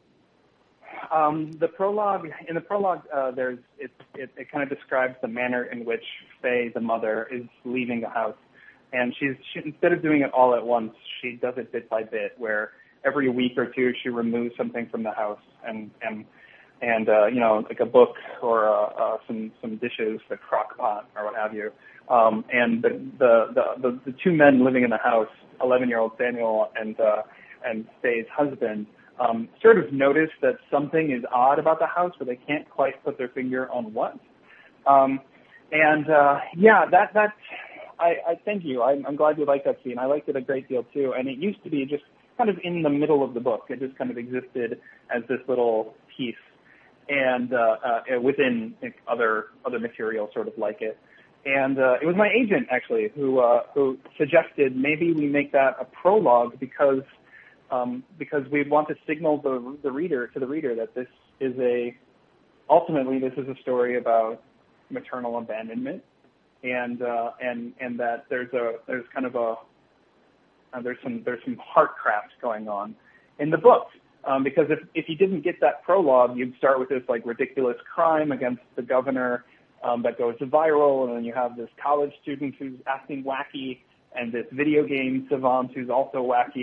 Um, the prologue, in the prologue, uh, there's it, it, it kind of describes the manner in which Faye, the mother, is leaving the house. And she's she, instead of doing it all at once, she does it bit by bit, where every week or two she removes something from the house and and and uh, you know, like a book or uh, uh, some some dishes, the crock pot or what have you. Um, and the, the the the the two men living in the house, eleven-year-old Samuel and uh, and Faye's husband, um, sort of notice that something is odd about the house, but they can't quite put their finger on what. Um, and uh, yeah, that that I, I thank you. I'm, I'm glad you liked that scene. I liked it a great deal too. And it used to be just kind of in the middle of the book. It just kind of existed as this little piece, and uh, uh, within like, other other material, sort of like it. And uh, it was my agent actually who uh, who suggested maybe we make that a prologue because um, because we want to signal the the reader to the reader that this is a ultimately this is a story about maternal abandonment, and uh, and and that there's a there's kind of a uh, there's some there's some heartcraft going on in the book. Um, because if if you didn't get that prologue, you'd start with this like ridiculous crime against the governor um, that goes viral, and then you have this college student who's acting wacky, and this video game savant who's also wacky,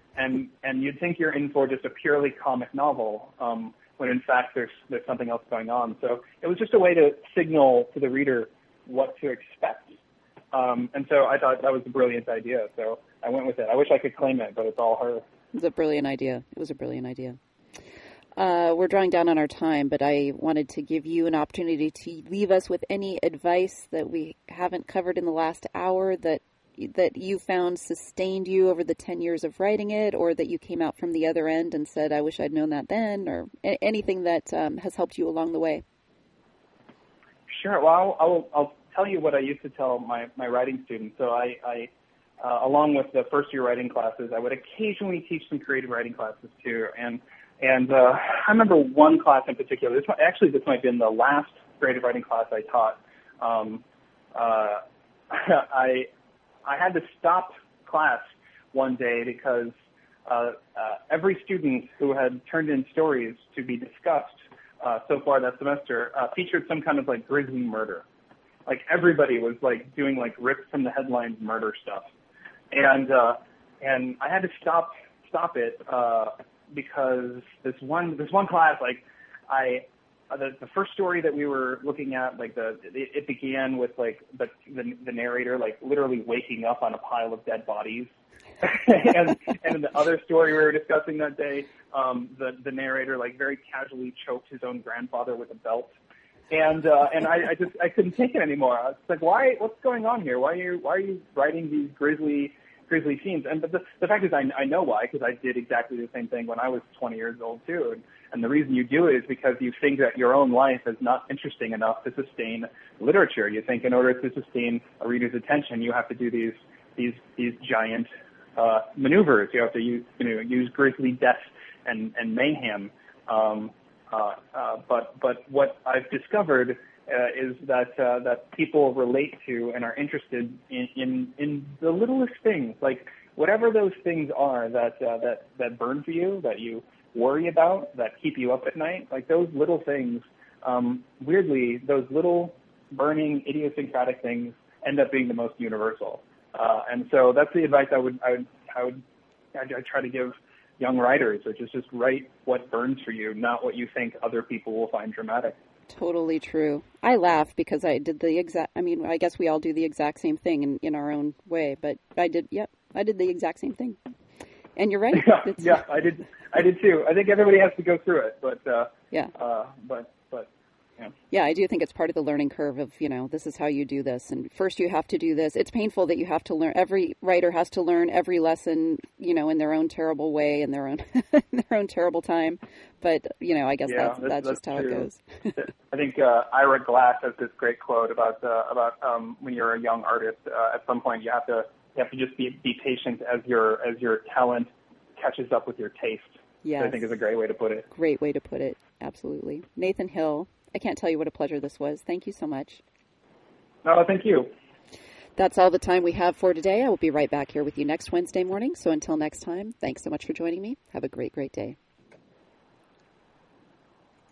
and and you'd think you're in for just a purely comic novel, um, when in fact there's there's something else going on. So it was just a way to signal to the reader what to expect. Um, and so I thought that was a brilliant idea. So I went with it. I wish I could claim it, but it's all her. It was a brilliant idea. It was a brilliant idea. Uh, we're drawing down on our time, but I wanted to give you an opportunity to leave us with any advice that we haven't covered in the last hour that that you found sustained you over the ten years of writing it, or that you came out from the other end and said, I wish I'd known that then, or a- anything that um, has helped you along the way. Sure. Well, I'll, I'll, I'll tell you what I used to tell my, my writing students. So I, I uh, along with the first year writing classes, I would occasionally teach some creative writing classes too. And And uh, I remember one class in particular. This might, actually, this might have been the last creative writing class I taught. Um, uh, I I had to stop class one day because uh, uh, every student who had turned in stories to be discussed uh, so far that semester uh, featured some kind of like grisly murder. Like everybody was like doing like ripped from the headlines murder stuff, and uh, and I had to stop stop it. Uh, because this one this one class, like I uh, the the first story that we were looking at, like the it, it began with like the, the the narrator like literally waking up on a pile of dead bodies, and and in the other story we were discussing that day, um, the the narrator like very casually choked his own grandfather with a belt, and uh, and I, I just I couldn't take it anymore. I was like, why? What's going on here? Why are you why are you writing these grisly grisly scenes? And but the, the fact is, I, I know why, because I did exactly the same thing when I was twenty years old too. And, and the reason you do it is because you think that your own life is not interesting enough to sustain literature. You think in order to sustain a reader's attention, you have to do these these these giant uh, maneuvers. You have to use you know use grisly death and and mayhem. Um, uh, uh, but but what I've discovered Uh, is that uh, that people relate to and are interested in, in in the littlest things, like whatever those things are that uh, that that burn for you, that you worry about, that keep you up at night. Like those little things, um, weirdly, those little burning idiosyncratic things end up being the most universal. Uh, and so that's the advice I would I would I would I try to give young writers, which is just write what burns for you, not what you think other people will find dramatic. Totally true. I laughed because I did the exact, I mean, I guess we all do the exact same thing in, in our own way, but I did, yep, I did the exact same thing. And you're right. Yeah, yeah, I did, I did too. I think everybody has to go through it, but, uh, yeah, uh, but, but, yeah. Yeah, I do think it's part of the learning curve of, you know, this is how you do this. And first you have to do this. It's painful that you have to learn. Every writer has to learn every lesson, you know, in their own terrible way, in their own, in their own terrible time. But, you know, I guess yeah, that's, that's, that's, that's just how true. it goes. I think uh, Ira Glass has this great quote about uh, about um, when you're a young artist, uh, at some point you have to you have to just be be patient as your as your talent catches up with your taste. Yes. I think is a great way to put it. Great way to put it. Absolutely. Nathan Hill, I can't tell you what a pleasure this was. Thank you so much. No, thank you. That's all the time we have for today. I will be right back here with you next Wednesday morning. So until next time, thanks so much for joining me. Have a great, great day.